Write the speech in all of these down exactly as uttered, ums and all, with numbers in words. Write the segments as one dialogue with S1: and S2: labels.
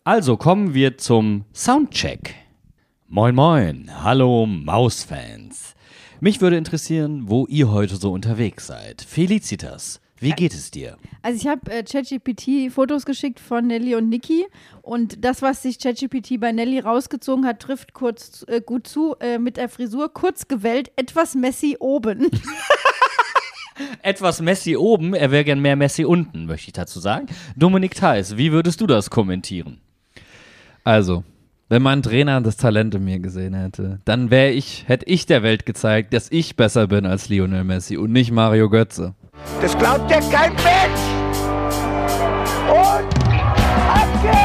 S1: Also kommen wir zum Soundcheck. Moin moin, hallo Mausfans. Mich würde interessieren, wo ihr heute so unterwegs seid. Felicitas, wie geht es dir?
S2: Also ich habe äh, ChatGPT Fotos geschickt von Nelly und Niki und das, was sich ChatGPT bei Nelly rausgezogen hat, trifft kurz äh, gut zu, äh, mit der Frisur kurz gewellt, etwas messy oben.
S1: Etwas Messi oben, er wäre gern mehr Messi unten, möchte ich dazu sagen. Dominik Theis, wie würdest du das kommentieren?
S3: Also, wenn mein Trainer das Talent in mir gesehen hätte, dann wäre ich, hätte ich der Welt gezeigt, dass ich besser bin als Lionel Messi und nicht Mario Götze.
S4: Das glaubt ja kein Mensch! Und ab geht's!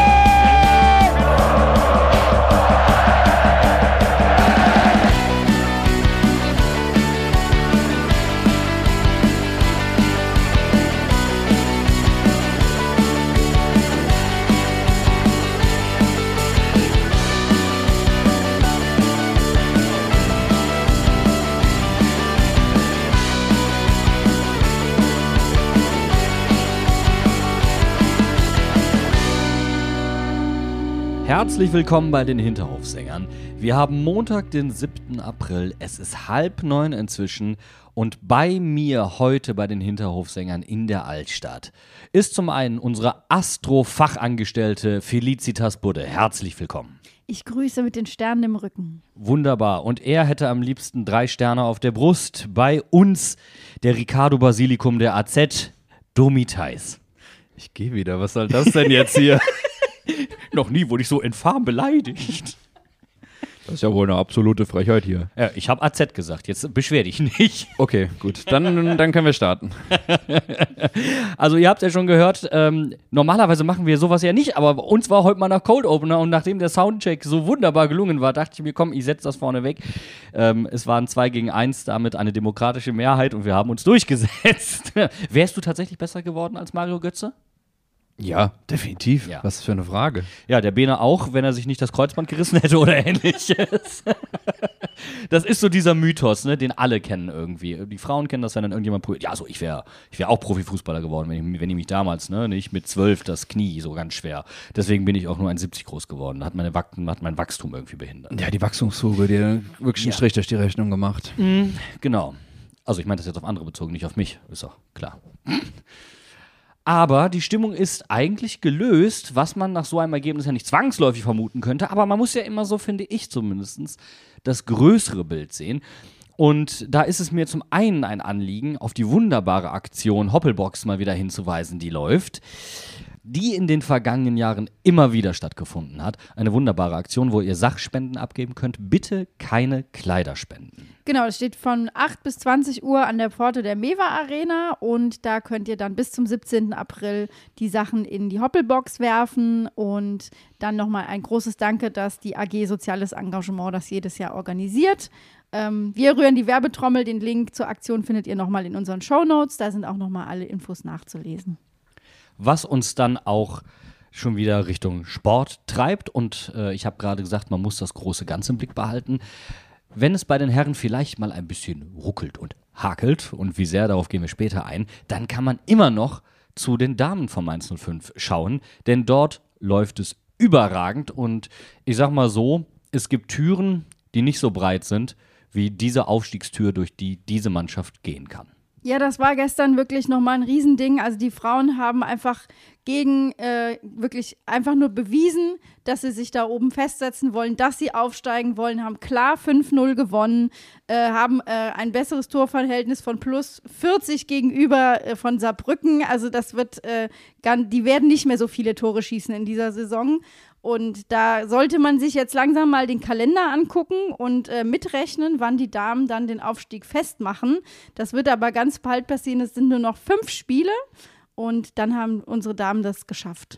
S1: Herzlich willkommen bei den Hinterhofsängern. Wir haben Montag, den siebten April. Es ist halb neun inzwischen und bei mir heute bei den Hinterhofsängern in der Altstadt ist zum einen unsere Astro-Fachangestellte Felicitas Budde. Herzlich willkommen.
S2: Ich grüße mit den Sternen im Rücken.
S1: Wunderbar. Und er hätte am liebsten drei Sterne auf der Brust. Bei uns der Ricardo Basilikum der A Z, Domi Theis.
S3: Ich gehe wieder, was soll das denn jetzt hier?
S1: Noch nie wurde ich so infam beleidigt.
S3: Das ist ja wohl eine absolute Frechheit hier.
S1: Ja, ich habe A Z gesagt, jetzt beschwer dich nicht.
S3: Okay, gut, dann, dann können wir starten.
S1: Also ihr habt ja schon gehört, ähm, normalerweise machen wir sowas ja nicht, aber uns war heute mal nach Cold Opener und nachdem der Soundcheck so wunderbar gelungen war, dachte ich mir, komm, ich setze das vorne weg. Ähm, es waren zwei gegen eins, damit eine demokratische Mehrheit und wir haben uns durchgesetzt. Wärst du tatsächlich besser geworden als Mario Götze?
S3: Ja, definitiv.
S1: Ja.
S3: Was für eine Frage.
S1: Ja, der Bene auch, wenn er sich nicht das Kreuzband gerissen hätte oder ähnliches. Das ist so dieser Mythos, ne, den alle kennen irgendwie. Die Frauen kennen das, wenn dann irgendjemand probiert. Ja, so ich wäre ich wär auch Profifußballer geworden, wenn ich, wenn ich mich damals, ne, nicht mit zwölf das Knie so ganz schwer. Deswegen bin ich auch nur eins Komma siebzig groß geworden. Da hat, meine Wach- hat mein Wachstum irgendwie behindert.
S3: Ja, die Wachstumsfuge, die hat wirklich einen
S1: Ja.
S3: Strich durch die Rechnung gemacht.
S1: Mhm, genau. Also ich meine das jetzt auf andere bezogen, nicht auf mich. Ist doch klar. Aber die Stimmung ist eigentlich gelöst, was man nach so einem Ergebnis ja nicht zwangsläufig vermuten könnte. Aber man muss ja immer so, finde ich zumindest, das größere Bild sehen. Und da ist es mir zum einen ein Anliegen, auf die wunderbare Aktion Hoppelbox mal wieder hinzuweisen, die läuft, die in den vergangenen Jahren immer wieder stattgefunden hat. Eine wunderbare Aktion, wo ihr Sachspenden abgeben könnt. Bitte keine Kleider spenden.
S2: Genau, das steht von acht bis zwanzig Uhr an der Pforte der Mewa Arena und da könnt ihr dann bis zum siebzehnten April die Sachen in die Hoppelbox werfen und dann nochmal ein großes Danke, dass die A G Soziales Engagement das jedes Jahr organisiert. Ähm, wir rühren die Werbetrommel, den Link zur Aktion findet ihr nochmal in unseren Shownotes, da sind auch nochmal alle Infos nachzulesen.
S1: Was uns dann auch schon wieder Richtung Sport treibt. Und äh, ich habe gerade gesagt, man muss das große Ganze im Blick behalten. Wenn es bei den Herren vielleicht mal ein bisschen ruckelt und hakelt, und wie sehr, darauf gehen wir später ein, dann kann man immer noch zu den Damen vom Mainz null fünf schauen. Denn dort läuft es überragend. Und ich sag mal so, es gibt Türen, die nicht so breit sind, wie diese Aufstiegstür, durch die diese Mannschaft gehen kann.
S2: Ja, das war gestern wirklich nochmal ein Riesending. Also die Frauen haben einfach gegen äh, wirklich einfach nur bewiesen, dass sie sich da oben festsetzen wollen, dass sie aufsteigen wollen, haben klar fünf null gewonnen, äh, haben äh, ein besseres Torverhältnis von plus vierzig gegenüber äh, von Saarbrücken. Also das wird, äh, gar, die werden nicht mehr so viele Tore schießen in dieser Saison. Und da sollte man sich jetzt langsam mal den Kalender angucken und äh, mitrechnen, wann die Damen dann den Aufstieg festmachen. Das wird aber ganz bald passieren. Es sind nur noch fünf Spiele und dann haben unsere Damen das geschafft.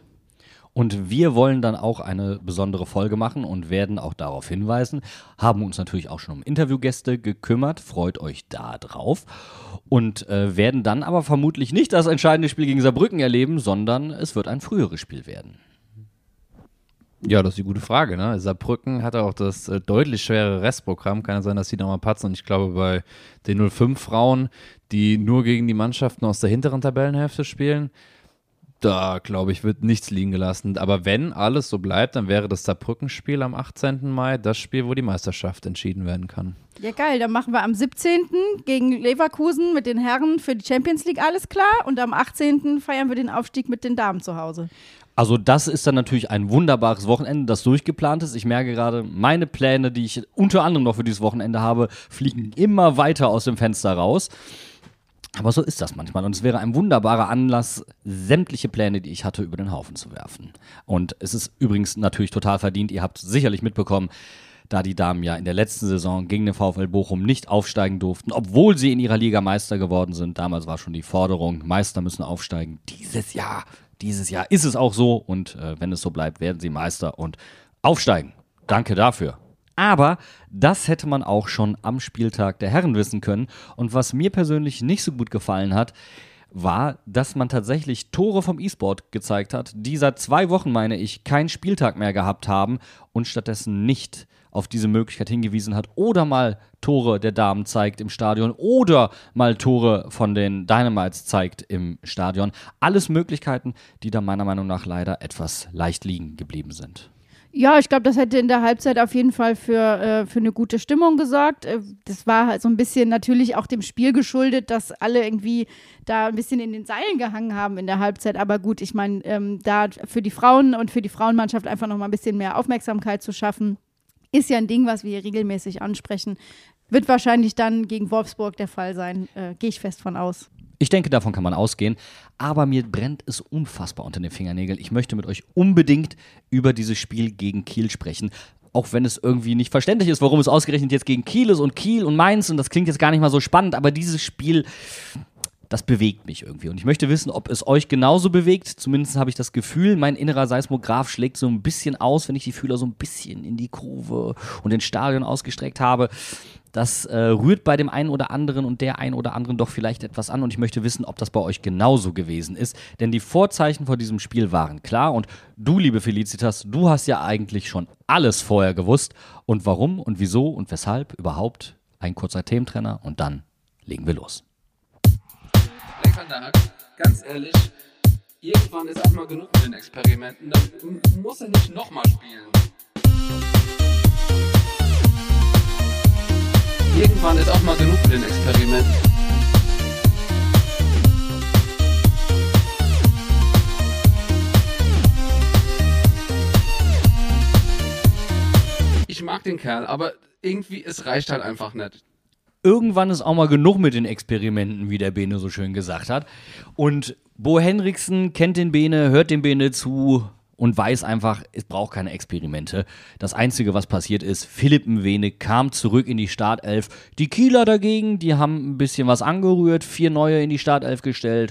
S1: Und wir wollen dann auch eine besondere Folge machen und werden auch darauf hinweisen, haben uns natürlich auch schon um Interviewgäste gekümmert, freut euch da drauf und äh, werden dann aber vermutlich nicht das entscheidende Spiel gegen Saarbrücken erleben, sondern es wird ein früheres Spiel werden.
S3: Ja, das ist die gute Frage, ne? Saarbrücken hat auch das äh, deutlich schwere Restprogramm. Kann ja sein, dass die nochmal patzen. Und ich glaube, bei den null fünf Frauen, die nur gegen die Mannschaften aus der hinteren Tabellenhälfte spielen, Da, glaube ich, wird nichts liegen gelassen. Aber wenn alles so bleibt, dann wäre das Saarbrücken-Spiel am achtzehnten Mai das Spiel, wo die Meisterschaft entschieden werden kann.
S2: Ja, geil. Dann machen wir am siebzehnten gegen Leverkusen mit den Herren für die Champions League alles klar. Und am achtzehnten feiern wir den Aufstieg mit den Damen zu Hause.
S1: Also das ist dann natürlich ein wunderbares Wochenende, das durchgeplant ist. Ich merke gerade, meine Pläne, die ich unter anderem noch für dieses Wochenende habe, fliegen immer weiter aus dem Fenster raus. Aber so ist das manchmal. Und es wäre ein wunderbarer Anlass, sämtliche Pläne, die ich hatte, über den Haufen zu werfen. Und es ist übrigens natürlich total verdient. Ihr habt sicherlich mitbekommen, da die Damen ja in der letzten Saison gegen den VfL Bochum nicht aufsteigen durften, obwohl sie in ihrer Liga Meister geworden sind. Damals war schon die Forderung, Meister müssen aufsteigen. Dieses Jahr, dieses Jahr ist es auch so. Und äh, wenn es so bleibt, werden sie Meister und aufsteigen. Danke dafür. Aber das hätte man auch schon am Spieltag der Herren wissen können. Und was mir persönlich nicht so gut gefallen hat, war, dass man tatsächlich Tore vom E-Sport gezeigt hat, die seit zwei Wochen, meine ich, keinen Spieltag mehr gehabt haben und stattdessen nicht auf diese Möglichkeit hingewiesen hat oder mal Tore der Damen zeigt im Stadion oder mal Tore von den Dynamites zeigt im Stadion. Alles Möglichkeiten, die da meiner Meinung nach leider etwas leicht liegen geblieben sind.
S2: Ja, ich glaube, das hätte in der Halbzeit auf jeden Fall für, äh, für eine gute Stimmung gesorgt. Äh, das war halt so ein bisschen natürlich auch dem Spiel geschuldet, dass alle irgendwie da ein bisschen in den Seilen gehangen haben in der Halbzeit. Aber gut, ich meine, ähm, da für die Frauen und für die Frauenmannschaft einfach noch mal ein bisschen mehr Aufmerksamkeit zu schaffen, ist ja ein Ding, was wir hier regelmäßig ansprechen. Wird wahrscheinlich dann gegen Wolfsburg der Fall sein, äh, gehe ich fest von aus.
S1: Ich denke, davon kann man ausgehen, aber mir brennt es unfassbar unter den Fingernägeln. Ich möchte mit euch unbedingt über dieses Spiel gegen Kiel sprechen, auch wenn es irgendwie nicht verständlich ist, warum es ausgerechnet jetzt gegen Kiel ist und Kiel und Mainz und das klingt jetzt gar nicht mal so spannend, aber dieses Spiel, das bewegt mich irgendwie und ich möchte wissen, ob es euch genauso bewegt. Zumindest habe ich das Gefühl, mein innerer Seismograph schlägt so ein bisschen aus, wenn ich die Fühler so ein bisschen in die Kurve und ins Stadion ausgestreckt habe. Das äh, rührt bei dem einen oder anderen und der einen oder anderen doch vielleicht etwas an und ich möchte wissen, ob das bei euch genauso gewesen ist, denn die Vorzeichen vor diesem Spiel waren klar und du, liebe Felicitas, du hast ja eigentlich schon alles vorher gewusst und warum und wieso und weshalb überhaupt ein kurzer Thementrenner und dann legen wir los.
S5: Leckern ganz ehrlich, irgendwann ist auch mal genug mit den Experimenten, dann muss er nicht nochmal spielen. Irgendwann ist auch mal genug mit den Experimenten. Ich mag den Kerl, aber irgendwie, es reicht halt einfach nicht.
S1: Irgendwann ist auch mal genug mit den Experimenten, wie der Bene so schön gesagt hat. Und Bo Henriksen kennt den Bene, hört dem Bene zu und weiß einfach, es braucht keine Experimente. Das Einzige, was passiert ist, Philipp Mwene kam zurück in die Startelf. Die Kieler dagegen, die haben ein bisschen was angerührt, vier neue in die Startelf gestellt.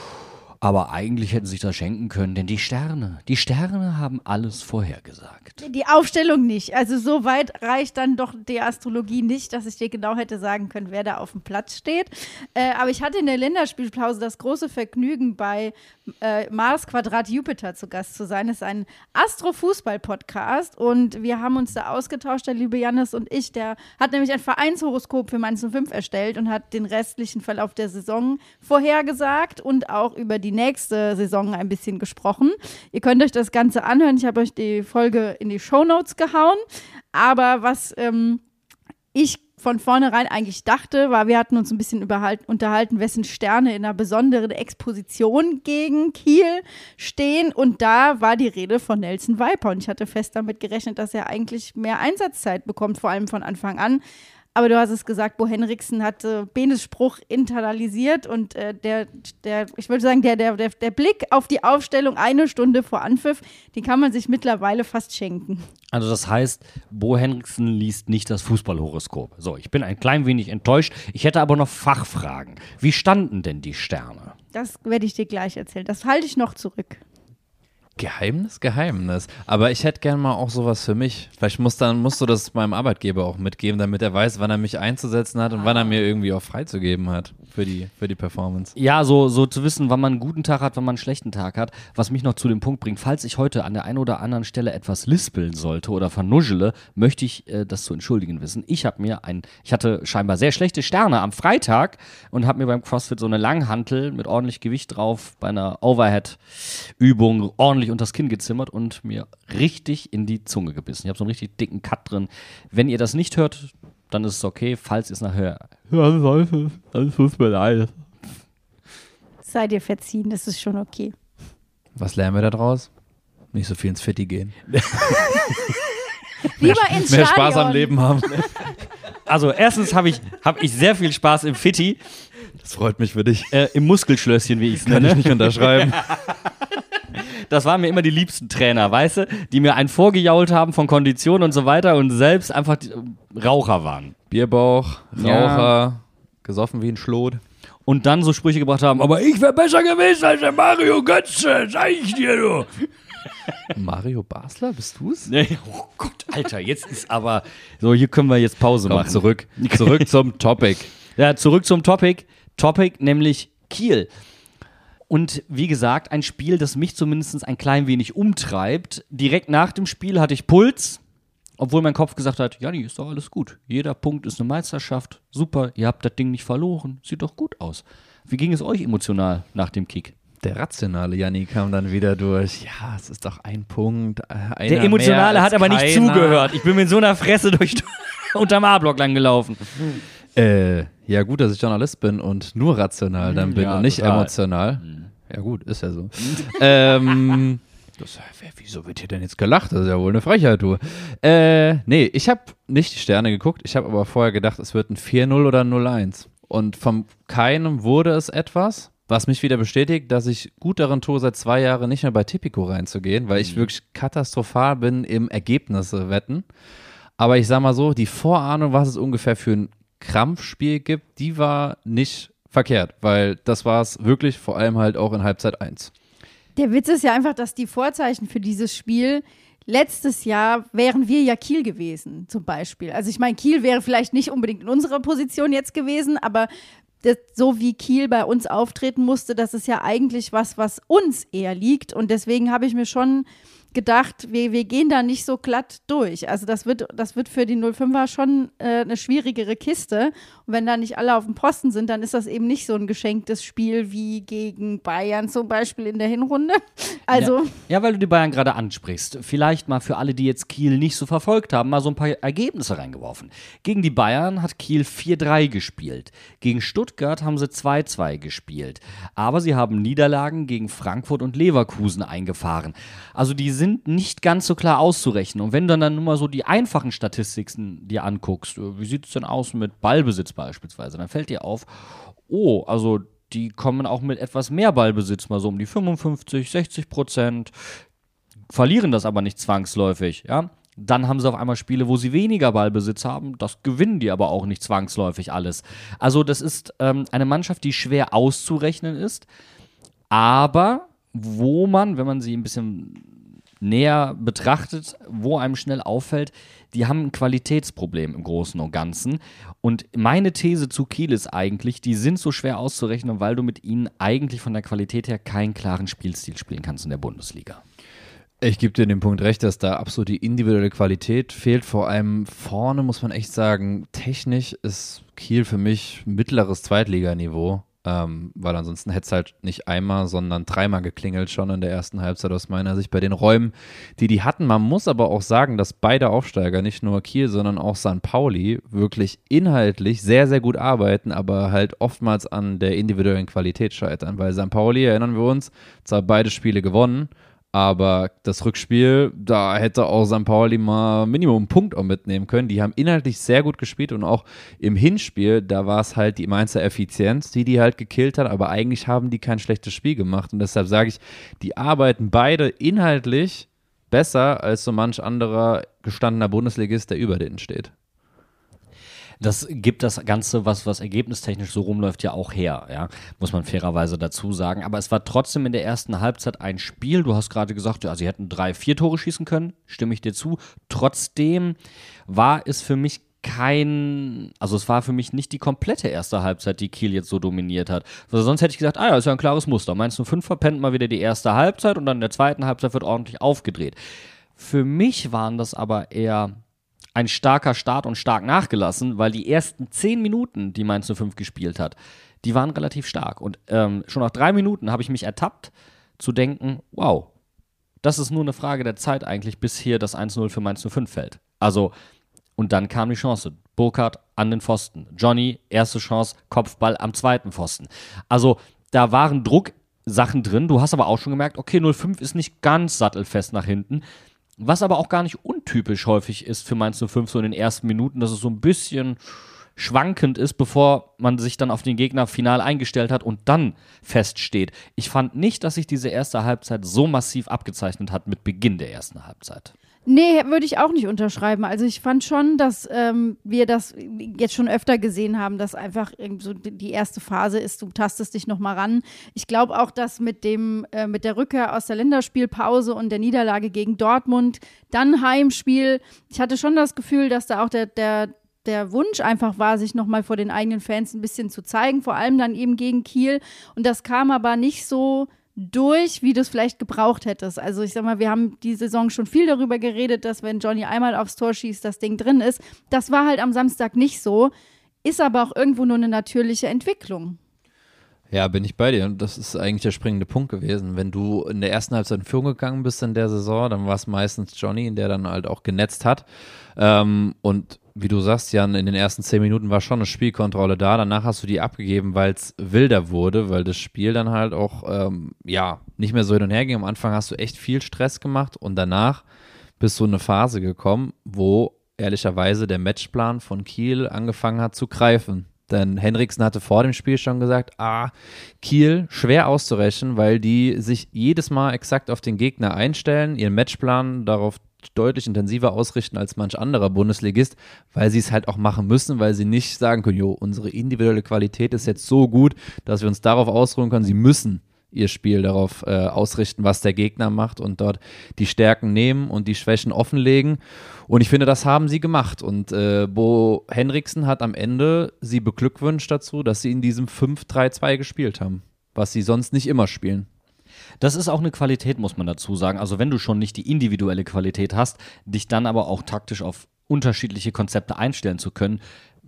S1: Aber eigentlich hätten sie sich das schenken können, denn die Sterne, die Sterne haben alles vorhergesagt.
S2: Die Aufstellung nicht. Also so weit reicht dann doch die Astrologie nicht, dass ich dir genau hätte sagen können, wer da auf dem Platz steht. Äh, aber ich hatte in der Länderspielpause das große Vergnügen, bei äh, Mars Quadrat Jupiter zu Gast zu sein. Das ist ein Astrofußball-Podcast und wir haben uns da ausgetauscht, der liebe Jannis und ich. Der hat nämlich ein Vereinshoroskop für Mainz null fünf erstellt und hat den restlichen Verlauf der Saison vorhergesagt und auch über die nächste Saison ein bisschen gesprochen. Ihr könnt euch das Ganze anhören. Ich habe euch die Folge in die Shownotes gehauen. Aber was ähm, ich von vornherein eigentlich dachte, war, wir hatten uns ein bisschen unterhalten, wessen Sterne in einer besonderen Exposition gegen Kiel stehen. Und da war die Rede von Nelson Viper. Und ich hatte fest damit gerechnet, dass er eigentlich mehr Einsatzzeit bekommt, vor allem von Anfang an. Aber du hast es gesagt, Bo Henriksen hat äh, Benes Spruch internalisiert und äh, der, der, ich würde sagen, der, der, der Blick auf die Aufstellung eine Stunde vor Anpfiff, den kann man sich mittlerweile fast schenken.
S1: Also das heißt, Bo Henriksen liest nicht das Fußballhoroskop. So, ich bin ein klein wenig enttäuscht. Ich hätte aber noch Fachfragen. Wie standen denn die Sterne?
S2: Das werde ich dir gleich erzählen. Das halte ich noch zurück.
S3: Geheimnis, Geheimnis. Aber ich hätte gerne mal auch sowas für mich. Vielleicht muss dann, musst du das meinem Arbeitgeber auch mitgeben, damit er weiß, wann er mich einzusetzen hat und ah. wann er mir irgendwie auch freizugeben hat. für die, für die Performance.
S1: Ja, so, so zu wissen, wann man einen guten Tag hat, wann man einen schlechten Tag hat, was mich noch zu dem Punkt bringt, falls ich heute an der einen oder anderen Stelle etwas lispeln sollte oder vernuschele, möchte ich äh, das zu entschuldigen wissen. Ich habe mir ein, ich hatte scheinbar sehr schlechte Sterne am Freitag und habe mir beim CrossFit so eine Langhantel mit ordentlich Gewicht drauf bei einer Overhead-Übung ordentlich unters Kinn gezimmert und mir richtig in die Zunge gebissen. Ich habe so einen richtig dicken Cut drin. Wenn ihr das nicht hört, dann ist es okay. Falls ihr es nachher hören solltet, dann tut mir leid.
S2: Sei dir verziehen, das ist schon okay.
S3: Was lernen wir da draus? Nicht so viel ins Fitti gehen.
S2: Lieber ins
S3: Mehr
S2: Stadion.
S3: Spaß am Leben haben.
S1: Also erstens habe ich, hab ich sehr viel Spaß im Fitti,
S3: Das freut mich für dich.
S1: äh, im Muskelschlösschen, wie ich es
S3: Kann ich
S1: nenne.
S3: nicht unterschreiben.
S1: Das waren mir immer die liebsten Trainer, weißt du, die mir einen vorgejault haben von Kondition und so weiter und selbst einfach die, äh, Raucher waren.
S3: Bierbauch, Raucher,
S1: Ja.
S3: gesoffen wie ein Schlot.
S1: Und dann so Sprüche gebracht haben, aber ich wäre besser gewesen als der Mario Götze, sag ich dir, du.
S3: Mario Basler, bist du's?
S1: Nee, oh Gott, Alter, jetzt ist aber, so hier können wir jetzt Pause
S3: Komm,
S1: machen.
S3: zurück. Zurück zum Topic.
S1: Ja, zurück zum Topic. Topic, nämlich Kiel. Und wie gesagt, ein Spiel, das mich zumindest ein klein wenig umtreibt. Direkt nach dem Spiel hatte ich Puls, obwohl mein Kopf gesagt hat, ja, ist doch alles gut. Jeder Punkt ist eine Meisterschaft. Super, ihr habt das Ding nicht verloren. Sieht doch gut aus. Wie ging es euch emotional nach dem Kick?
S3: Der rationale Janni kam dann wieder durch. Ja, es ist doch ein Punkt. äh, Einer
S1: Der Emotionale
S3: mehr
S1: hat
S3: als
S1: aber nicht
S3: keiner.
S1: zugehört. Ich bin mit so einer Fresse durch unterm A-Block lang gelaufen.
S3: Äh, ja, gut, dass ich Journalist bin und nur rational dann bin
S1: Ja,
S3: und nicht
S1: total.
S3: emotional. Ja, gut, ist ja so. ähm, das, wer- wieso wird hier denn jetzt gelacht? Das ist ja wohl eine Frechheit, du. Äh, nee, ich habe nicht die Sterne geguckt. Ich habe aber vorher gedacht, es wird ein vier null oder ein null eins. Und von keinem wurde es etwas, was mich wieder bestätigt, dass ich gut darin tue, seit zwei Jahren nicht mehr bei Tipico reinzugehen, weil ich wirklich katastrophal bin im Ergebnisse wetten. Aber ich sag mal so, die Vorahnung, was es ungefähr für ein Krampfspiel gibt, die war nicht verkehrt, weil das war es wirklich vor allem halt auch in Halbzeit eins.
S2: Der Witz ist ja einfach, dass die Vorzeichen für dieses Spiel letztes Jahr wären wir ja Kiel gewesen, zum Beispiel. Also ich meine, Kiel wäre vielleicht nicht unbedingt in unserer Position jetzt gewesen, aber das, so wie Kiel bei uns auftreten musste, das ist ja eigentlich was, was uns eher liegt. Und deswegen habe ich mir schon gedacht, wir, wir gehen da nicht so glatt durch. Also das wird, das wird für die null fünfer schon äh, eine schwierigere Kiste. Und wenn da nicht alle auf dem Posten sind, dann ist das eben nicht so ein geschenktes Spiel wie gegen Bayern zum Beispiel in der Hinrunde. Also
S1: Ja. ja, weil du die Bayern gerade ansprichst. Vielleicht mal für alle, die jetzt Kiel nicht so verfolgt haben, mal so ein paar Ergebnisse reingeworfen. Gegen die Bayern hat Kiel vier drei gespielt. Gegen Stuttgart haben sie zwei zwei gespielt. Aber sie haben Niederlagen gegen Frankfurt und Leverkusen eingefahren. Also die sind nicht ganz so klar auszurechnen. Und wenn du dann nur mal so die einfachen Statistiken dir anguckst, wie sieht es denn aus mit Ballbesitz beispielsweise, dann fällt dir auf, oh, also die kommen auch mit etwas mehr Ballbesitz, mal so um die fünfundfünfzig, sechzig Prozent, verlieren das aber nicht zwangsläufig, ja. Dann haben sie auf einmal Spiele, wo sie weniger Ballbesitz haben, das gewinnen die aber auch nicht zwangsläufig alles. Also das ist ähm, eine Mannschaft, die schwer auszurechnen ist, aber wo man, wenn man sie ein bisschen näher betrachtet, wo einem schnell auffällt, die haben ein Qualitätsproblem im Großen und Ganzen. Und meine These zu Kiel ist eigentlich, die sind so schwer auszurechnen, weil du mit ihnen eigentlich von der Qualität her keinen klaren Spielstil spielen kannst in der Bundesliga.
S3: Ich gebe dir in dem Punkt recht, dass da absolut die individuelle Qualität fehlt. Vor allem vorne muss man echt sagen, technisch ist Kiel für mich mittleres Zweitliganiveau. Ähm, weil ansonsten hätte es halt nicht einmal, sondern dreimal geklingelt schon in der ersten Halbzeit aus meiner Sicht bei den Räumen, die die hatten. Man muss aber auch sagen, dass beide Aufsteiger, nicht nur Kiel, sondern auch Sankt Pauli, wirklich inhaltlich sehr, sehr gut arbeiten, aber halt oftmals an der individuellen Qualität scheitern. Weil Sankt Pauli, erinnern wir uns, zwar beide Spiele gewonnen, aber das Rückspiel, da hätte auch Sankt Pauli mal Minimum einen Punkt auch mitnehmen können. Die haben inhaltlich sehr gut gespielt und auch im Hinspiel, da war es halt die Mainzer Effizienz, die die halt gekillt hat, aber eigentlich haben die kein schlechtes Spiel gemacht und deshalb sage ich, die arbeiten beide inhaltlich besser als so manch anderer gestandener Bundesligist, der über denen steht.
S1: Das gibt das Ganze, was, was ergebnistechnisch so rumläuft, ja auch her, ja, muss man fairerweise dazu sagen. Aber es war trotzdem in der ersten Halbzeit ein Spiel. Du hast gerade gesagt, ja, sie hätten drei, vier Tore schießen können, stimme ich dir zu. Trotzdem war es für mich kein, also es war für mich nicht die komplette erste Halbzeit, die Kiel jetzt so dominiert hat. Also sonst hätte ich gesagt, ah ja, ist ja ein klares Muster. Mainz null fünf verpennt mal wieder die erste Halbzeit und dann in der zweiten Halbzeit wird ordentlich aufgedreht. Für mich waren das aber eher ein starker Start und stark nachgelassen, weil die ersten zehn Minuten, die Mainz null fünf gespielt hat, die waren relativ stark. Und ähm, schon nach drei Minuten habe ich mich ertappt, zu denken, wow, das ist nur eine Frage der Zeit eigentlich, bis hier das eins null für Mainz null fünf fällt. Also, und dann kam die Chance. Burkhardt an den Pfosten. Johnny, erste Chance, Kopfball am zweiten Pfosten. Also, da waren Drucksachen drin. Du hast aber auch schon gemerkt, okay, null fünf ist nicht ganz sattelfest nach hinten. Was aber auch gar nicht untypisch häufig ist für Mainz null fünf, so in den ersten Minuten, dass es so ein bisschen schwankend ist, bevor man sich dann auf den Gegner final eingestellt hat und dann feststeht. Ich fand nicht, dass sich diese erste Halbzeit so massiv abgezeichnet hat mit Beginn der ersten Halbzeit.
S2: Nee, würde ich auch nicht unterschreiben. Also ich fand schon, dass ähm, wir das jetzt schon öfter gesehen haben, dass einfach so die erste Phase ist, du tastest dich nochmal ran. Ich glaube auch, dass mit dem äh, mit der Rückkehr aus der Länderspielpause und der Niederlage gegen Dortmund, dann Heimspiel, ich hatte schon das Gefühl, dass da auch der, der, der Wunsch einfach war, sich nochmal vor den eigenen Fans ein bisschen zu zeigen, vor allem dann eben gegen Kiel. Und das kam aber nicht so durch, wie du es vielleicht gebraucht hättest. Also ich sag mal, wir haben die Saison schon viel darüber geredet, dass wenn Johnny einmal aufs Tor schießt, das Ding drin ist. Das war halt am Samstag nicht so, ist aber auch irgendwo nur eine natürliche Entwicklung.
S3: Ja, bin ich bei dir. Und das ist eigentlich der springende Punkt gewesen. Wenn du in der ersten Halbzeit in Führung gegangen bist in der Saison, dann war es meistens Johnny, der dann halt auch genetzt hat. Ähm, und wie du sagst, Jan, in den ersten zehn Minuten war schon eine Spielkontrolle da. Danach hast du die abgegeben, weil es wilder wurde, weil das Spiel dann halt auch ähm, ja nicht mehr so hin und her ging. Am Anfang hast du echt viel Stress gemacht und danach bist du in eine Phase gekommen, wo ehrlicherweise der Matchplan von Kiel angefangen hat zu greifen. Denn Henriksen hatte vor dem Spiel schon gesagt, ah, Kiel schwer auszurechnen, weil die sich jedes Mal exakt auf den Gegner einstellen, ihren Matchplan darauf deutlich intensiver ausrichten als manch anderer Bundesligist, weil sie es halt auch machen müssen, weil sie nicht sagen können, jo, unsere individuelle Qualität ist jetzt so gut, dass wir uns darauf ausruhen können, sie müssen ihr Spiel darauf äh, ausrichten, was der Gegner macht und dort die Stärken nehmen und die Schwächen offenlegen. Und ich finde, das haben sie gemacht. Und äh, Bo Henriksen hat am Ende sie beglückwünscht dazu, dass sie in diesem fünf drei zwei gespielt haben, was sie sonst nicht immer spielen.
S1: Das ist auch eine Qualität, muss man dazu sagen. Also wenn du schon nicht die individuelle Qualität hast, dich dann aber auch taktisch auf unterschiedliche Konzepte einstellen zu können.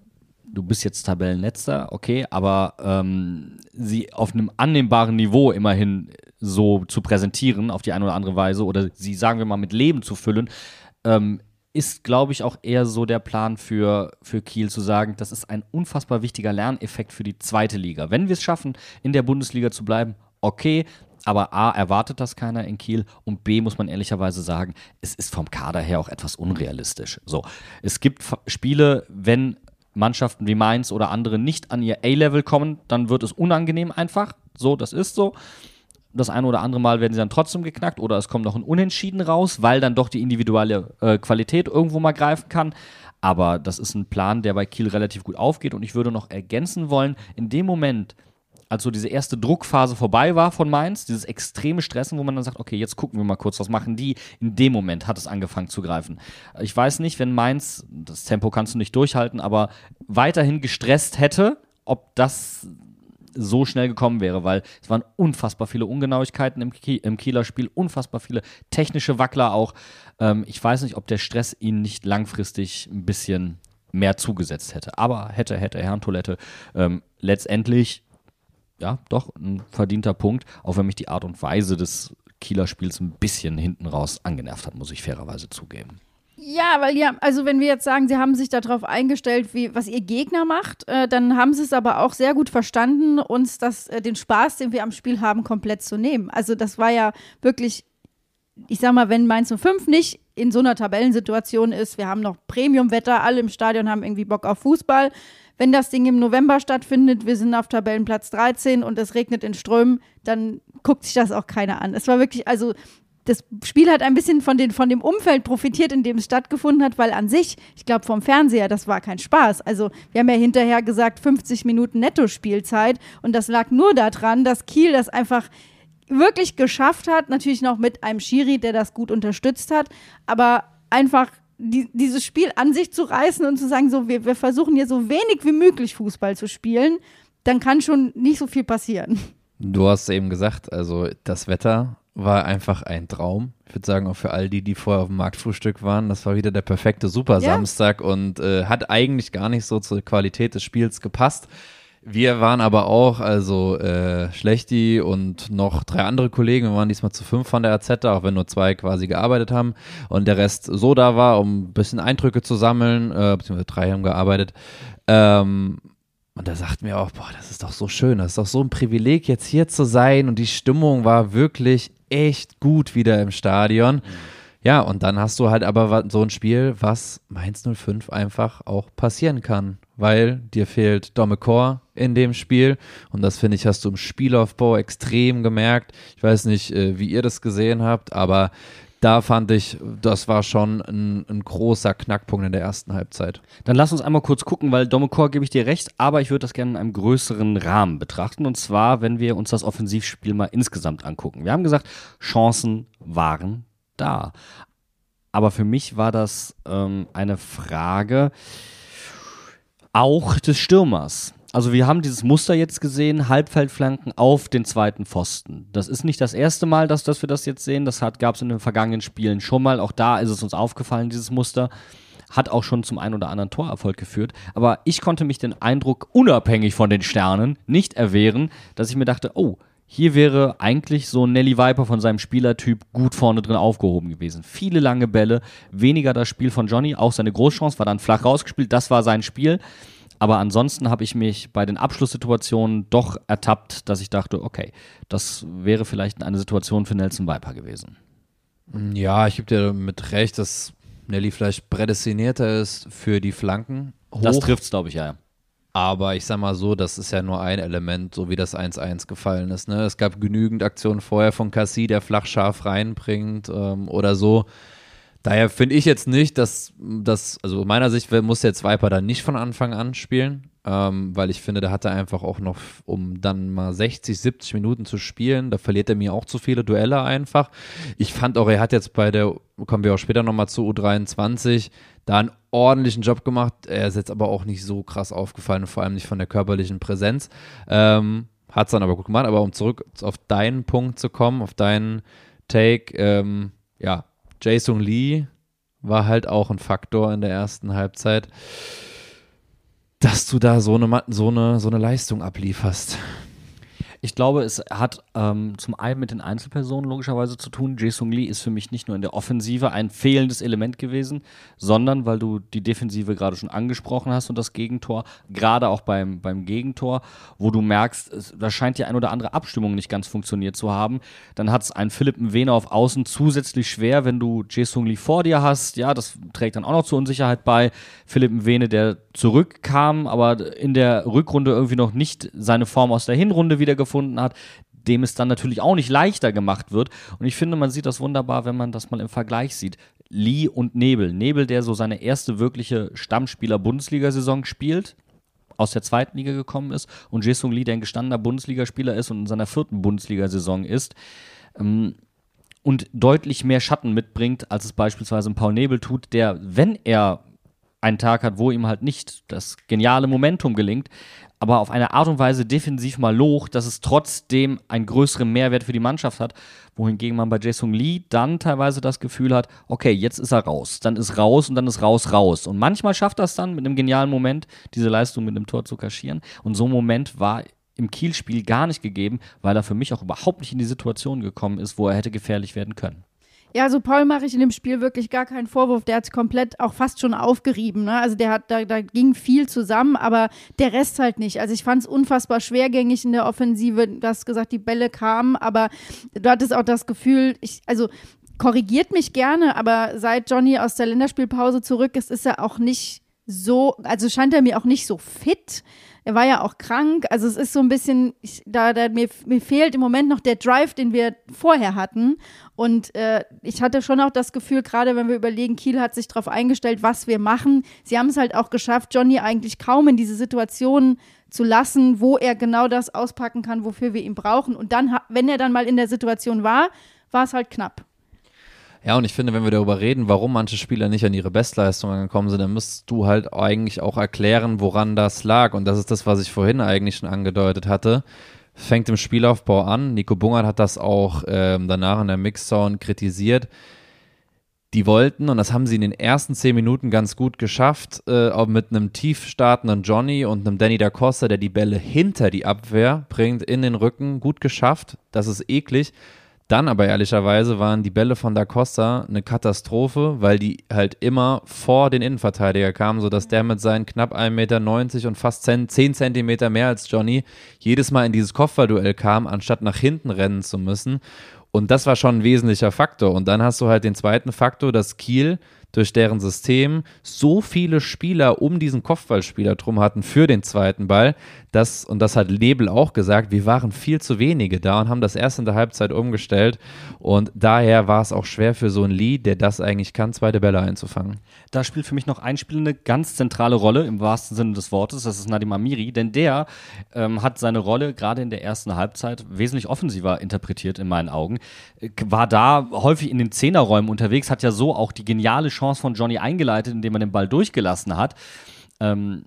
S1: Du bist jetzt Tabellenletzter, okay, aber ähm, sie auf einem annehmbaren Niveau immerhin so zu präsentieren, auf die eine oder andere Weise, oder sie, sagen wir mal, mit Leben zu füllen, ähm, ist, glaube ich, auch eher so der Plan für, für Kiel zu sagen, das ist ein unfassbar wichtiger Lerneffekt für die zweite Liga. Wenn wir es schaffen, in der Bundesliga zu bleiben, okay, aber A, erwartet das keiner in Kiel und B, muss man ehrlicherweise sagen, es ist vom Kader her auch etwas unrealistisch. So, es gibt F- Spiele, wenn Mannschaften wie Mainz oder andere nicht an ihr A-Level kommen, dann wird es unangenehm einfach. So, das ist so. Das eine oder andere Mal werden sie dann trotzdem geknackt oder es kommt noch ein Unentschieden raus, weil dann doch die individuelle äh, Qualität irgendwo mal greifen kann. Aber das ist ein Plan, der bei Kiel relativ gut aufgeht und ich würde noch ergänzen wollen, in dem Moment, als so diese erste Druckphase vorbei war von Mainz, dieses extreme Stressen, wo man dann sagt, okay, jetzt gucken wir mal kurz, was machen die? In dem Moment hat es angefangen zu greifen. Ich weiß nicht, wenn Mainz, das Tempo kannst du nicht durchhalten, aber weiterhin gestresst hätte, ob das so schnell gekommen wäre, weil es waren unfassbar viele Ungenauigkeiten im, Kiel, im Kieler Spiel, unfassbar viele technische Wackler auch. Ähm, ich weiß nicht, ob der Stress ihnen nicht langfristig ein bisschen mehr zugesetzt hätte. Aber hätte, hätte, Herrentoilette. Ähm, letztendlich ja, doch, ein verdienter Punkt, auch wenn mich die Art und Weise des Kieler Spiels ein bisschen hinten raus angenervt hat, muss ich fairerweise zugeben.
S2: Ja, weil ja, also wenn wir jetzt sagen, sie haben sich darauf eingestellt, wie, was ihr Gegner macht, äh, dann haben sie es aber auch sehr gut verstanden, uns das, äh, den Spaß, den wir am Spiel haben, komplett zu nehmen. Also das war ja wirklich, ich sag mal, wenn Mainz null fünf nicht in so einer Tabellensituation ist, wir haben noch Premium-Wetter, alle im Stadion haben irgendwie Bock auf Fußball. Wenn das Ding im November stattfindet, wir sind auf Tabellenplatz dreizehn und es regnet in Strömen, dann guckt sich das auch keiner an. Es war wirklich, also das Spiel hat ein bisschen von, den, von dem Umfeld profitiert, in dem es stattgefunden hat, weil an sich, ich glaube vom Fernseher, das war kein Spaß. Also wir haben ja hinterher gesagt, fünfzig Minuten Netto-Spielzeit und das lag nur daran, dass Kiel das einfach wirklich geschafft hat, natürlich noch mit einem Schiri, der das gut unterstützt hat, aber einfach die, dieses Spiel an sich zu reißen und zu sagen, so, wir, wir versuchen hier so wenig wie möglich Fußball zu spielen, dann kann schon nicht so viel passieren.
S3: Du hast eben gesagt, also das Wetter war einfach ein Traum. Ich würde sagen, auch für all die, die vorher auf dem Marktfrühstück waren, das war wieder der perfekte Super-Samstag ja. und äh, hat eigentlich gar nicht so zur Qualität des Spiels gepasst. Wir waren aber auch, also äh, Schlechti und noch drei andere Kollegen, wir waren diesmal zu fünf von der A Z, auch wenn nur zwei quasi gearbeitet haben und der Rest so da war, um ein bisschen Eindrücke zu sammeln, äh, beziehungsweise drei haben gearbeitet. Ähm, und da sagten wir auch, boah, das ist doch so schön, das ist doch so ein Privileg, jetzt hier zu sein und die Stimmung war wirklich echt gut wieder im Stadion. Mhm. Ja, und dann hast du halt aber so ein Spiel, was Mainz null fünf einfach auch passieren kann, weil dir fehlt Domekor in dem Spiel und das, finde ich, hast du im Spielaufbau extrem gemerkt. Ich weiß nicht, wie ihr das gesehen habt, aber da fand ich, das war schon ein, ein großer Knackpunkt in der ersten Halbzeit.
S1: Dann lass uns einmal kurz gucken, weil Domekor gebe ich dir recht, aber ich würde das gerne in einem größeren Rahmen betrachten und zwar, wenn wir uns das Offensivspiel mal insgesamt angucken. Wir haben gesagt, Chancen waren da. Aber für mich war das ähm, eine Frage auch des Stürmers. Also wir haben dieses Muster jetzt gesehen, Halbfeldflanken auf den zweiten Pfosten. Das ist nicht das erste Mal, dass, dass wir das jetzt sehen. Das gab es in den vergangenen Spielen schon mal. Auch da ist es uns aufgefallen, dieses Muster. Hat auch schon zum einen oder anderen Torerfolg geführt. Aber ich konnte mich den Eindruck, unabhängig von den Sternen, nicht erwehren, dass ich mir dachte, oh, hier wäre eigentlich so Nelly Viper von seinem Spielertyp gut vorne drin aufgehoben gewesen. Viele lange Bälle, weniger das Spiel von Johnny. Auch seine Großchance war dann flach rausgespielt. Das war sein Spiel. Aber ansonsten habe ich mich bei den Abschlusssituationen doch ertappt, dass ich dachte, okay, das wäre vielleicht eine Situation für Nelson Viper gewesen.
S3: Ja, ich gebe dir mit recht, dass Nelly vielleicht prädestinierter ist für die Flanken. Hoch.
S1: Das trifft es, glaube ich, ja.
S3: Aber ich sag mal so, das ist ja nur ein Element, so wie das eins eins gefallen ist. Ne? Es gab genügend Aktionen vorher von Cassie, der flach scharf reinbringt ähm, oder so. Daher finde ich jetzt nicht, dass das, also aus meiner Sicht muss jetzt Viper da nicht von Anfang an spielen, ähm, weil ich finde, da hat er einfach auch noch, um dann mal sechzig, siebzig Minuten zu spielen, da verliert er mir auch zu viele Duelle einfach. Ich fand auch, er hat jetzt bei der, kommen wir auch später nochmal zu U dreiundzwanzig, da einen ordentlichen Job gemacht. Er ist jetzt aber auch nicht so krass aufgefallen, vor allem nicht von der körperlichen Präsenz. Ähm, hat es dann aber gut gemacht, aber um zurück auf deinen Punkt zu kommen, auf deinen Take, ähm, ja, Jae-Sung Lee war halt auch ein Faktor in der ersten Halbzeit, dass du da so eine, so eine, so eine Leistung ablieferst.
S1: Ich glaube, es hat ähm, zum einen mit den Einzelpersonen logischerweise zu tun. Jae-Sung Lee ist für mich nicht nur in der Offensive ein fehlendes Element gewesen, sondern weil du die Defensive gerade schon angesprochen hast und das Gegentor, gerade auch beim, beim Gegentor, wo du merkst, es, da scheint die ein oder andere Abstimmung nicht ganz funktioniert zu haben. Dann hat es ein Philipp Mwene auf Außen zusätzlich schwer, wenn du Jae-Sung Lee vor dir hast. Ja, das trägt dann auch noch zur Unsicherheit bei. Philipp Mwene, der zurückkam, aber in der Rückrunde irgendwie noch nicht seine Form aus der Hinrunde wieder gefunden hat, dem es dann natürlich auch nicht leichter gemacht wird. Und ich finde, man sieht das wunderbar, wenn man das mal im Vergleich sieht. Lee und Nebel. Nebel, der so seine erste wirkliche Stammspieler-Bundesliga-Saison spielt, aus der zweiten Liga gekommen ist, und Jae-Sung Lee, der ein gestandener Bundesligaspieler ist und in seiner vierten Bundesliga-Saison ist, ähm, und deutlich mehr Schatten mitbringt, als es beispielsweise ein Paul Nebel tut, der, wenn er einen Tag hat, wo ihm halt nicht das geniale Momentum gelingt, aber auf eine Art und Weise defensiv mal locht, dass es trotzdem einen größeren Mehrwert für die Mannschaft hat, wohingegen man bei Jae-Sung Lee dann teilweise das Gefühl hat, okay, jetzt ist er raus, dann ist raus und dann ist raus, raus. Und manchmal schafft er es dann mit einem genialen Moment, diese Leistung mit einem Tor zu kaschieren. Und so ein Moment war im Kiel-Spiel gar nicht gegeben, weil er für mich auch überhaupt nicht in die Situation gekommen ist, wo er hätte gefährlich werden können.
S2: Ja, also Paul mache ich in dem Spiel wirklich gar keinen Vorwurf. Der hat es komplett auch fast schon aufgerieben. Ne? Also der hat, da, da ging viel zusammen, aber der Rest halt nicht. Also ich fand es unfassbar schwergängig in der Offensive. Du hast gesagt, die Bälle kamen, aber du hattest auch das Gefühl, ich, also korrigiert mich gerne, aber seit Johnny aus der Länderspielpause zurück ist, ist er auch nicht so, also scheint er mir auch nicht so fit. Er war ja auch krank, also es ist so ein bisschen, ich, da, da mir, mir fehlt im Moment noch der Drive, den wir vorher hatten. Und äh, ich hatte schon auch das Gefühl, gerade wenn wir überlegen, Kiel hat sich darauf eingestellt, was wir machen. Sie haben es halt auch geschafft, Johnny eigentlich kaum in diese Situation zu lassen, wo er genau das auspacken kann, wofür wir ihn brauchen. Und dann, wenn er dann mal in der Situation war, war es halt knapp.
S3: Ja, und ich finde, wenn wir darüber reden, warum manche Spieler nicht an ihre Bestleistung angekommen sind, dann müsstest du halt eigentlich auch erklären, woran das lag. Und das ist das, was ich vorhin eigentlich schon angedeutet hatte. Fängt im Spielaufbau an. Nico Bungert hat das auch ähm, danach in der Mixzone kritisiert. Die wollten, und das haben sie in den ersten zehn Minuten ganz gut geschafft, äh, auch mit einem tief startenden Johnny und einem Danny da Costa, der die Bälle hinter die Abwehr bringt, in den Rücken, gut geschafft. Das ist eklig. Dann aber ehrlicherweise waren die Bälle von da Costa eine Katastrophe, weil die halt immer vor den Innenverteidiger kamen, sodass der mit seinen knapp ein Meter neunzig und fast zehn Zentimeter mehr als Johnny jedes Mal in dieses Kopfballduell kam, anstatt nach hinten rennen zu müssen. Und das war schon ein wesentlicher Faktor. Und dann hast du halt den zweiten Faktor, dass Kiel durch deren System so viele Spieler um diesen Kopfballspieler drum hatten für den zweiten Ball, dass, und das hat Nebel auch gesagt, wir waren viel zu wenige da und haben das erst in der Halbzeit umgestellt und daher war es auch schwer für so einen Lee, der das eigentlich kann, zweite Bälle einzufangen.
S1: Da spielt für mich noch ein Spieler eine ganz zentrale Rolle im wahrsten Sinne des Wortes, das ist Nadim Amiri, denn der ähm, hat seine Rolle gerade in der ersten Halbzeit wesentlich offensiver interpretiert in meinen Augen, war da häufig in den Zehnerräumen unterwegs, hat ja so auch die geniale Chance von Johnny eingeleitet, indem er den Ball durchgelassen hat. Ähm,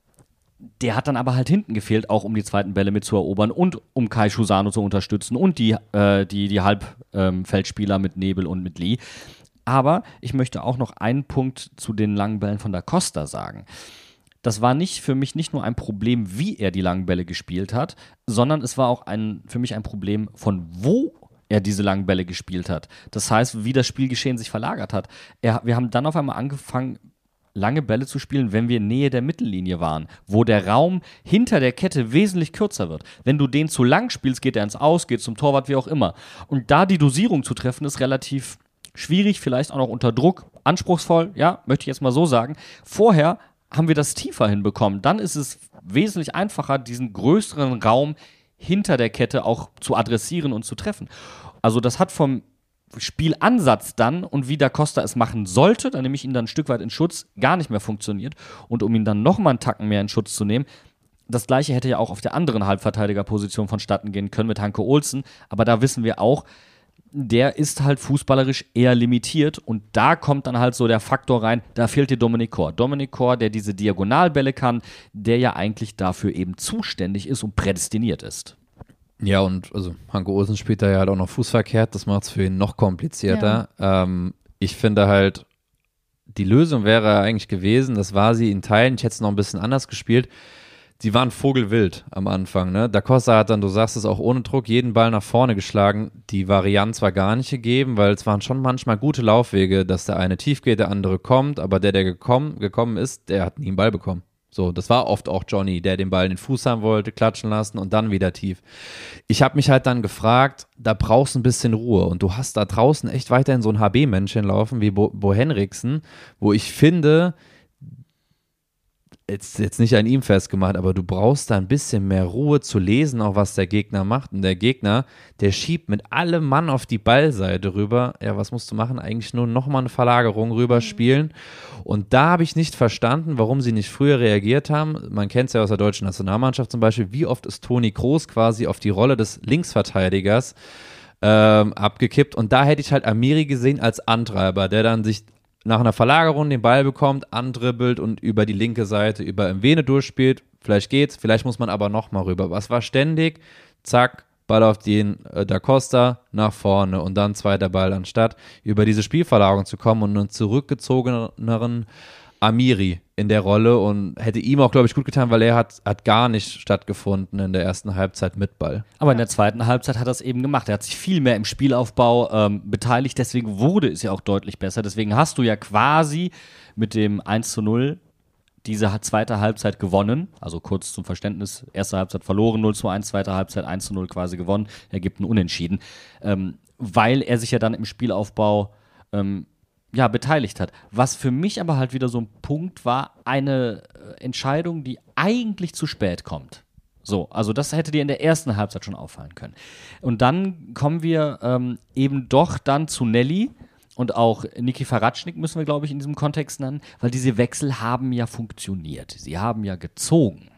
S1: der hat dann aber halt hinten gefehlt, auch um die zweiten Bälle mitzuerobern und um Kai Schusano zu unterstützen und die, äh, die, die Halbfeldspieler ähm, mit Nebel und mit Lee. Aber ich möchte auch noch einen Punkt zu den langen Bällen von da Costa sagen. Das war nicht für mich nicht nur ein Problem, wie er die langen Bälle gespielt hat, sondern es war auch ein, für mich ein Problem, von wo er diese langen Bälle gespielt hat. Das heißt, wie das Spielgeschehen sich verlagert hat. Er, wir haben dann auf einmal angefangen, lange Bälle zu spielen, wenn wir in Nähe der Mittellinie waren, wo der Raum hinter der Kette wesentlich kürzer wird. Wenn du den zu lang spielst, geht er ins Aus, geht zum Torwart, wie auch immer. Und da die Dosierung zu treffen, ist relativ schwierig, vielleicht auch noch unter Druck, anspruchsvoll, ja, möchte ich jetzt mal so sagen. Vorher haben wir das tiefer hinbekommen. Dann ist es wesentlich einfacher, diesen größeren Raum hinter der Kette auch zu adressieren und zu treffen. Also das hat vom Spielansatz dann und wie da Costa es machen sollte, dann nehme ich ihn dann ein Stück weit in Schutz, gar nicht mehr funktioniert. Und um ihn dann nochmal einen Tacken mehr in Schutz zu nehmen, das Gleiche hätte ja auch auf der anderen Halbverteidigerposition vonstatten gehen können mit Hanke Olsen. Aber da wissen wir auch, der ist halt fußballerisch eher limitiert und da kommt dann halt so der Faktor rein, da fehlt dir Dominik Kor. Dominik Kor, der diese Diagonalbälle kann, der ja eigentlich dafür eben zuständig ist und prädestiniert ist.
S3: Ja, und also Hanke Olsen spielt da ja halt auch noch fußverkehrt, das macht es für ihn noch komplizierter. Ja. Ähm, ich finde halt, die Lösung wäre eigentlich gewesen, das war sie in Teilen, ich hätte es noch ein bisschen anders gespielt, sie waren vogelwild am Anfang, ne? Da Costa hat dann, du sagst es auch ohne Druck, jeden Ball nach vorne geschlagen, die Varianz war gar nicht gegeben, weil es waren schon manchmal gute Laufwege, dass der eine tief geht, der andere kommt, aber der, der gekommen, gekommen ist, der hat nie einen Ball bekommen. So, das war oft auch Johnny, der den Ball in den Fuß haben wollte, klatschen lassen und dann wieder tief. Ich habe mich halt dann gefragt, da brauchst du ein bisschen Ruhe und du hast da draußen echt weiterhin so ein H B-Männchen laufen wie Bo, Bo Henriksen, wo ich finde, jetzt, jetzt nicht an ihm festgemacht, aber du brauchst da ein bisschen mehr Ruhe zu lesen, auch was der Gegner macht. Und der Gegner, der schiebt mit allem Mann auf die Ballseite rüber. Ja, was musst du machen? Eigentlich nur nochmal eine Verlagerung rüberspielen. Und da habe ich nicht verstanden, warum sie nicht früher reagiert haben. Man kennt es ja aus der deutschen Nationalmannschaft zum Beispiel. Wie oft ist Toni Kroos quasi auf die Rolle des Linksverteidigers ähm, abgekippt? Und da hätte ich halt Amiri gesehen als Antreiber, der dann sich nach einer Verlagerung den Ball bekommt, andribbelt und über die linke Seite über Mwene durchspielt. Vielleicht geht's, vielleicht muss man aber nochmal rüber. Was war ständig? Zack, Ball auf den äh, Da Costa nach vorne und dann zweiter Ball, anstatt über diese Spielverlagerung zu kommen und einen zurückgezogeneren Amiri in der Rolle und hätte ihm auch, glaube ich, gut getan, weil er hat, hat gar nicht stattgefunden in der ersten Halbzeit mit Ball.
S1: Aber in der zweiten Halbzeit hat er es eben gemacht. Er hat sich viel mehr im Spielaufbau ähm, beteiligt, deswegen wurde es ja auch deutlich besser. Deswegen hast du ja quasi mit dem eins zu null diese zweite Halbzeit gewonnen. Also kurz zum Verständnis, erste Halbzeit verloren, null zu eins, zweite Halbzeit eins zu null quasi gewonnen. Er gibt einen Unentschieden. Ähm, weil er sich ja dann im Spielaufbau ähm, ja, beteiligt hat. Was für mich aber halt wieder so ein Punkt war, eine Entscheidung, die eigentlich zu spät kommt. So, also das hätte dir in der ersten Halbzeit schon auffallen können. Und dann kommen wir ähm, eben doch dann zu Nelly und auch Niki Faratschnik müssen wir, glaube ich, in diesem Kontext nennen, weil diese Wechsel haben ja funktioniert. Sie haben ja gezogen.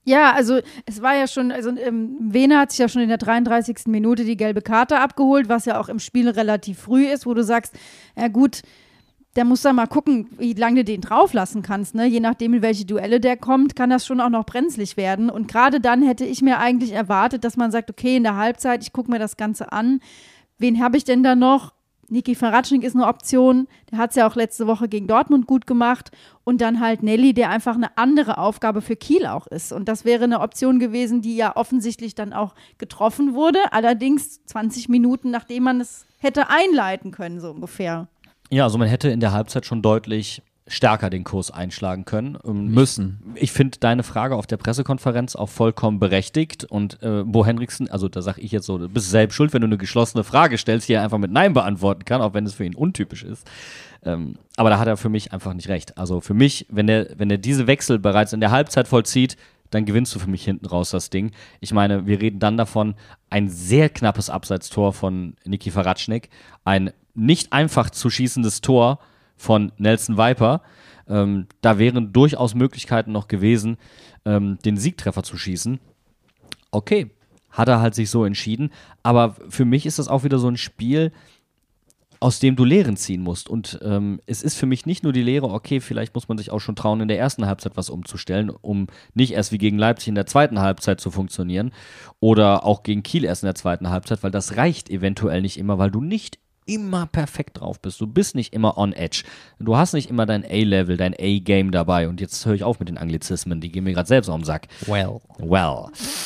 S2: Ja, also es war ja schon, also ähm, Wehner hat sich ja schon in der dreiunddreißigsten Minute die gelbe Karte abgeholt, was ja auch im Spiel relativ früh ist, wo du sagst, ja gut, der muss da mal gucken, wie lange du den drauflassen kannst, ne? Je nachdem, in welche Duelle der kommt, kann das schon auch noch brenzlig werden. Und gerade dann hätte ich mir eigentlich erwartet, dass man sagt, okay, in der Halbzeit, ich gucke mir das Ganze an. Wen habe ich denn da noch? Niki Faratschnik ist eine Option, der hat es ja auch letzte Woche gegen Dortmund gut gemacht und dann halt Nelly, der einfach eine andere Aufgabe für Kiel auch ist und das wäre eine Option gewesen, die ja offensichtlich dann auch getroffen wurde, allerdings zwanzig Minuten, nachdem man es hätte einleiten können, so ungefähr.
S1: Ja, also man hätte in der Halbzeit schon deutlich stärker den Kurs einschlagen können.
S3: Müssen.
S1: Ich, ich finde deine Frage auf der Pressekonferenz auch vollkommen berechtigt und äh, Bo Henriksen, also da sage ich jetzt so, du bist selbst schuld, wenn du eine geschlossene Frage stellst, die er einfach mit Nein beantworten kann, auch wenn es für ihn untypisch ist. Ähm, aber da hat er für mich einfach nicht recht. Also für mich, wenn er wenn er diese Wechsel bereits in der Halbzeit vollzieht, dann gewinnst du für mich hinten raus das Ding. Ich meine, wir reden dann davon, ein sehr knappes Abseitstor von Niki Faratschnik, ein nicht einfach zu schießendes Tor von Nelson Viper. Ähm, da wären durchaus Möglichkeiten noch gewesen, ähm, den Siegtreffer zu schießen. Okay, hat er halt sich so entschieden. Aber für mich ist das auch wieder so ein Spiel, aus dem du Lehren ziehen musst. Und ähm, es ist für mich nicht nur die Lehre, okay, vielleicht muss man sich auch schon trauen, in der ersten Halbzeit was umzustellen, um nicht erst wie gegen Leipzig in der zweiten Halbzeit zu funktionieren oder auch gegen Kiel erst in der zweiten Halbzeit, weil das reicht eventuell nicht immer, weil du nicht immer perfekt drauf bist. Du bist nicht immer on edge. Du hast nicht immer dein A-Level, dein A-Game dabei. Und jetzt höre ich auf mit den Anglizismen, die gehen mir gerade selbst auf den Sack.
S3: Well.
S1: Well.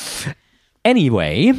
S1: Anyway.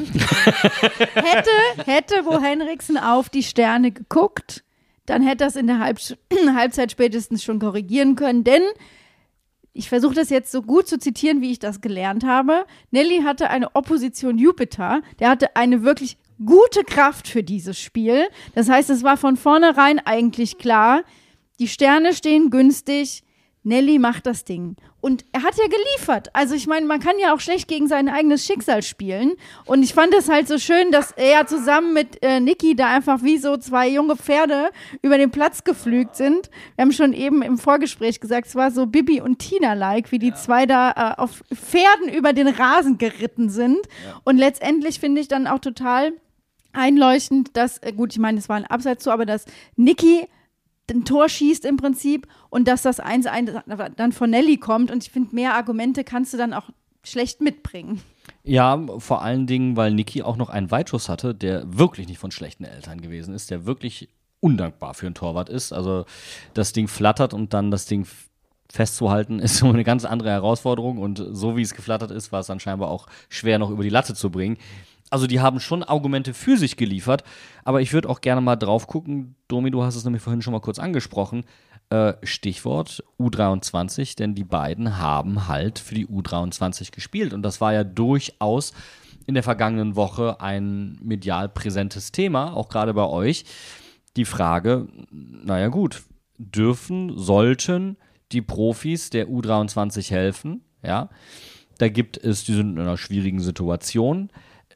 S2: Hätte, hätte Bo Henriksen auf die Sterne geguckt, dann hätte er es in der Halb Halbzeit spätestens schon korrigieren können, denn ich versuche das jetzt so gut zu zitieren, wie ich das gelernt habe. Nelly hatte eine Opposition Jupiter, der hatte eine wirklich gute Kraft für dieses Spiel. Das heißt, es war von vornherein eigentlich klar, die Sterne stehen günstig, Nelly macht das Ding. Und er hat ja geliefert. Also ich meine, man kann ja auch schlecht gegen sein eigenes Schicksal spielen. Und ich fand es halt so schön, dass er zusammen mit äh, Niki da einfach wie so zwei junge Pferde über den Platz geflügt sind. Wir haben schon eben im Vorgespräch gesagt, es war so Bibi und Tina-like, wie die ja. zwei da äh, auf Pferden über den Rasen geritten sind. Ja. Und letztendlich finde ich dann auch total einleuchtend, dass, äh, gut, ich meine, es war ein Abseits so, aber dass Niki ein Tor schießt im Prinzip und dass das eins eins dann von Nelly kommt und ich finde, mehr Argumente kannst du dann auch schlecht mitbringen.
S1: Ja, vor allen Dingen, weil Niki auch noch einen Weitschuss hatte, der wirklich nicht von schlechten Eltern gewesen ist, der wirklich undankbar für einen Torwart ist. Also das Ding flattert und dann das Ding festzuhalten ist so eine ganz andere Herausforderung und so wie es geflattert ist, war es dann scheinbar auch schwer noch über die Latte zu bringen. Also die haben schon Argumente für sich geliefert, aber ich würde auch gerne mal drauf gucken, Domi, du hast es nämlich vorhin schon mal kurz angesprochen, äh, Stichwort U dreiundzwanzig, denn die beiden haben halt für die U dreiundzwanzig gespielt und das war ja durchaus in der vergangenen Woche ein medial präsentes Thema, auch gerade bei euch. Die Frage, naja gut, dürfen, sollten die Profis der U dreiundzwanzig helfen? Ja, da gibt es, die sind in einer schwierigen Situation.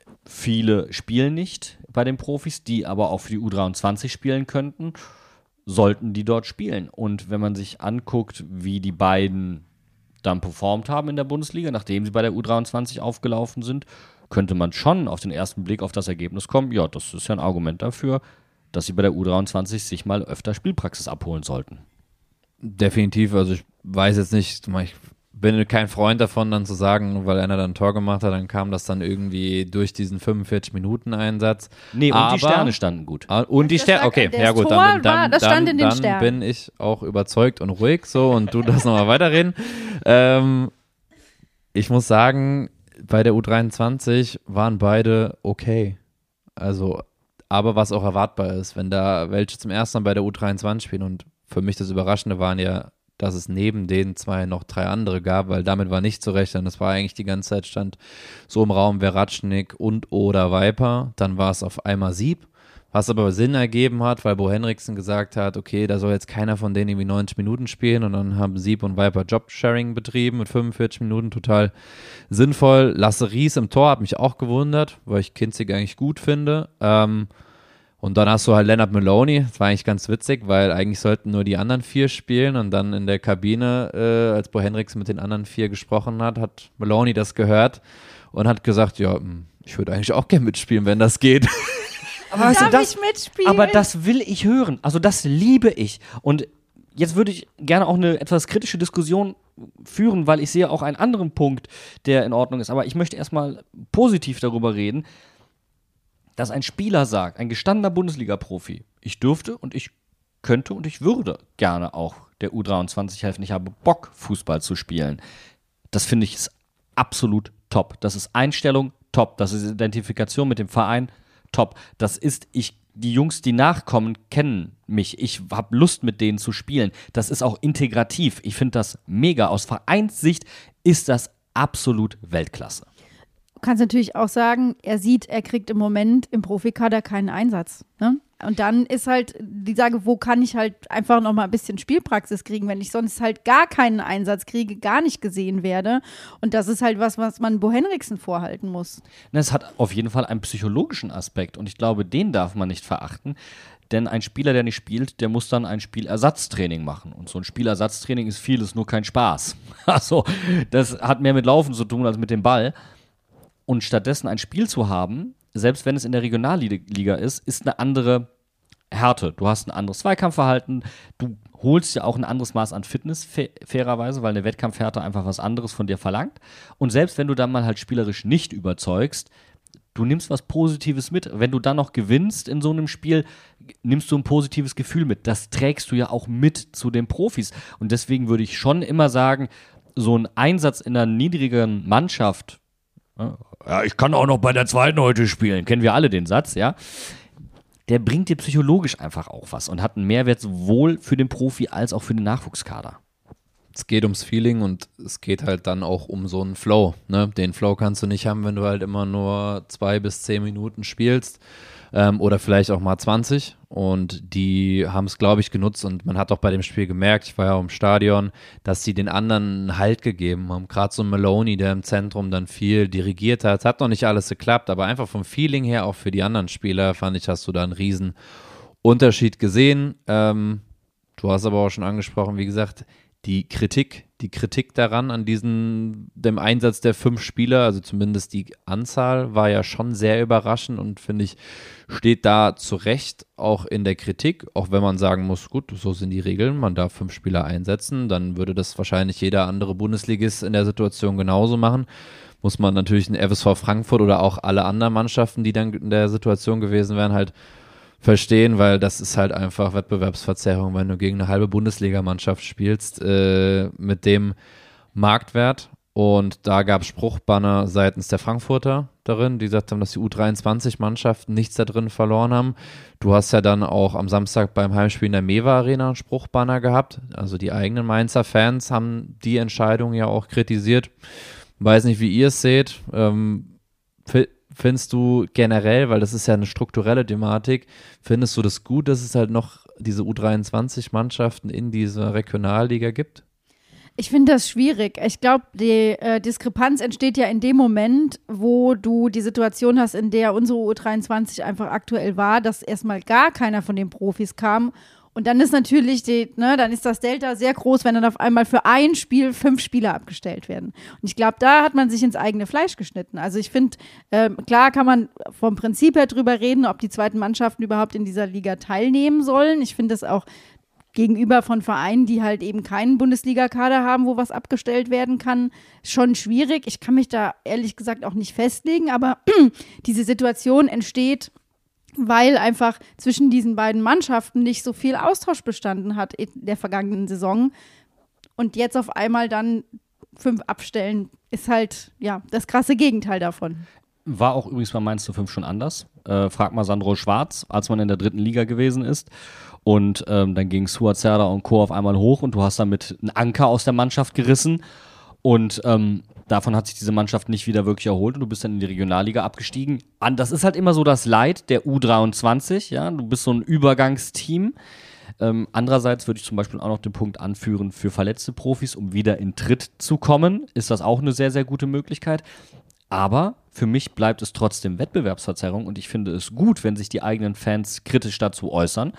S1: Viele spielen nicht bei den Profis, die aber auch für die U dreiundzwanzig spielen könnten, sollten die dort spielen. Und wenn man sich anguckt, wie die beiden dann performt haben in der Bundesliga, nachdem sie bei der U dreiundzwanzig aufgelaufen sind, könnte man schon auf den ersten Blick auf das Ergebnis kommen, ja, das ist ja ein Argument dafür, dass sie bei der U dreiundzwanzig sich mal öfter Spielpraxis abholen sollten.
S3: Definitiv, also ich weiß jetzt nicht, ich bin kein Freund davon, dann zu sagen, weil einer dann ein Tor gemacht hat, dann kam das dann irgendwie durch diesen fünfundvierzig-Minuten-Einsatz.
S1: Nee, und
S3: aber,
S1: die Sterne standen gut.
S3: Ah, und die Sterne, okay, ja gut, dann, dann,
S2: war, das
S3: dann,
S2: stand in den
S3: dann
S2: Sternen.
S3: bin ich auch überzeugt und ruhig so und du darfst nochmal weiterreden. Ähm, ich muss sagen, bei der U dreiundzwanzig waren beide okay. Also, aber was auch erwartbar ist, wenn da welche zum ersten Mal bei der U dreiundzwanzig spielen und für mich das Überraschende waren ja, dass es neben den zwei noch drei andere gab, weil damit war nicht zu rechnen. Das war eigentlich die ganze Zeit stand so im Raum Veratschnik und oder Viper. Dann war es auf einmal Sieb, was aber Sinn ergeben hat, weil Bo Henriksen gesagt hat, okay, da soll jetzt keiner von denen irgendwie neunzig Minuten spielen und dann haben Sieb und Viper Jobsharing betrieben mit fünfundvierzig Minuten, total sinnvoll. Lasse Ries im Tor hat mich auch gewundert, weil ich Kinzig eigentlich gut finde. Ähm, Und dann hast du halt Leonard Maloney, das war eigentlich ganz witzig, weil eigentlich sollten nur die anderen vier spielen und dann in der Kabine, äh, als Bo Henricks mit den anderen vier gesprochen hat, hat Maloney das gehört und hat gesagt, ja, ich würde eigentlich auch gerne mitspielen, wenn das geht.
S1: Aber weißt
S2: Darf
S1: du, das,
S2: ich mitspielen?
S1: aber das will ich hören. Also das liebe ich. Und jetzt würde ich gerne auch eine etwas kritische Diskussion führen, weil ich sehe auch einen anderen Punkt, der in Ordnung ist. Aber ich möchte erstmal positiv darüber reden, dass ein Spieler sagt, ein gestandener Bundesliga-Profi, ich dürfte und ich könnte und ich würde gerne auch der U dreiundzwanzig helfen. Ich habe Bock, Fußball zu spielen. Das finde ich ist absolut top. Das ist Einstellung top. Das ist Identifikation mit dem Verein top. Das ist, ich, die Jungs, die nachkommen, kennen mich. Ich habe Lust, mit denen zu spielen. Das ist auch integrativ. Ich finde das mega. Aus Vereinssicht ist das absolut Weltklasse.
S2: Du kannst natürlich auch sagen, er sieht, er kriegt im Moment im Profikader keinen Einsatz. Ne? Und dann ist halt die Frage, wo kann ich halt einfach noch mal ein bisschen Spielpraxis kriegen, wenn ich sonst halt gar keinen Einsatz kriege, gar nicht gesehen werde. Und das ist halt was, was man Bo Henriksen vorhalten muss.
S1: Es hat auf jeden Fall einen psychologischen Aspekt und ich glaube, den darf man nicht verachten. Denn ein Spieler, der nicht spielt, der muss dann ein Spielersatztraining machen. Und so ein Spielersatztraining ist vieles, nur kein Spaß. Also, das hat mehr mit Laufen zu tun als mit dem Ball. Und stattdessen ein Spiel zu haben, selbst wenn es in der Regionalliga ist, ist eine andere Härte. Du hast ein anderes Zweikampfverhalten, du holst ja auch ein anderes Maß an Fitness, fa- fairerweise, weil eine Wettkampfhärte einfach was anderes von dir verlangt. Und selbst wenn du dann mal halt spielerisch nicht überzeugst, du nimmst was Positives mit. Wenn du dann noch gewinnst in so einem Spiel, nimmst du ein positives Gefühl mit. Das trägst du ja auch mit zu den Profis. Und deswegen würde ich schon immer sagen, so ein Einsatz in einer niedrigeren Mannschaft, ja, ich kann auch noch bei der zweiten heute spielen, kennen wir alle den Satz, ja, der bringt dir psychologisch einfach auch was und hat einen Mehrwert sowohl für den Profi als auch für den Nachwuchskader.
S3: Es geht ums Feeling und es geht halt dann auch um so einen Flow. Ne? Den Flow kannst du nicht haben, wenn du halt immer nur zwei bis zehn Minuten spielst ähm, oder vielleicht auch mal zwanzig. Und die haben es, glaube ich, genutzt und man hat auch bei dem Spiel gemerkt, ich war ja auch im Stadion, dass sie den anderen einen Halt gegeben haben. Gerade so Maloney, der im Zentrum dann viel dirigiert hat. Es hat noch nicht alles geklappt, aber einfach vom Feeling her, auch für die anderen Spieler, fand ich, hast du da einen riesen Unterschied gesehen. Ähm, du hast aber auch schon angesprochen, wie gesagt, die Kritik, die Kritik daran, an diesen, dem Einsatz der fünf Spieler, also zumindest die Anzahl, war ja schon sehr überraschend und finde ich, steht da zu Recht auch in der Kritik, auch wenn man sagen muss, gut, so sind die Regeln, man darf fünf Spieler einsetzen, dann würde das wahrscheinlich jeder andere Bundesligist in der Situation genauso machen. Muss man natürlich in F S V Frankfurt oder auch alle anderen Mannschaften, die dann in der Situation gewesen wären, halt verstehen, weil das ist halt einfach Wettbewerbsverzerrung, wenn du gegen eine halbe Bundesligamannschaft spielst äh, mit dem Marktwert. Und da gab es Spruchbanner seitens der Frankfurter darin, die gesagt haben, dass die U dreiundzwanzig-Mannschaften nichts da drin verloren haben. Du hast ja dann auch am Samstag beim Heimspiel in der Mewa Arena einen Spruchbanner gehabt. Also die eigenen Mainzer Fans haben die Entscheidung ja auch kritisiert. Weiß nicht, wie ihr es seht. Ähm, Findest du generell, weil das ist ja eine strukturelle Thematik, findest du das gut, dass es halt noch diese U dreiundzwanzig-Mannschaften in dieser Regionalliga gibt?
S2: Ich finde das schwierig. Ich glaube, die äh, Diskrepanz entsteht ja in dem Moment, wo du die Situation hast, in der unsere U dreiundzwanzig einfach aktuell war, dass erstmal gar keiner von den Profis kam. Und dann ist natürlich, die, ne, dann ist das Delta sehr groß, wenn dann auf einmal für ein Spiel fünf Spieler abgestellt werden. Und ich glaube, da hat man sich ins eigene Fleisch geschnitten. Also ich finde, äh, klar kann man vom Prinzip her drüber reden, ob die zweiten Mannschaften überhaupt in dieser Liga teilnehmen sollen. Ich finde es auch gegenüber von Vereinen, die halt eben keinen Bundesligakader haben, wo was abgestellt werden kann, schon schwierig. Ich kann mich da ehrlich gesagt auch nicht festlegen, aber diese Situation entsteht, weil einfach zwischen diesen beiden Mannschaften nicht so viel Austausch bestanden hat in der vergangenen Saison. Und jetzt auf einmal dann fünf abstellen, ist halt ja das krasse Gegenteil davon.
S1: War auch übrigens bei Mainz zu fünf schon anders. Äh, frag mal Sandro Schwarz, als man in der dritten Liga gewesen ist. Und ähm, dann ging Suat Serdar und Co. auf einmal hoch und du hast damit einen Anker aus der Mannschaft gerissen. Und ähm, davon hat sich diese Mannschaft nicht wieder wirklich erholt und du bist dann in die Regionalliga abgestiegen. Das ist halt immer so das Leid der U dreiundzwanzig, ja, du bist so ein Übergangsteam. Ähm, andererseits würde ich zum Beispiel auch noch den Punkt anführen, für verletzte Profis, um wieder in Tritt zu kommen, ist das auch eine sehr, sehr gute Möglichkeit. Aber für mich bleibt es trotzdem Wettbewerbsverzerrung und ich finde es gut, wenn sich die eigenen Fans kritisch dazu äußern.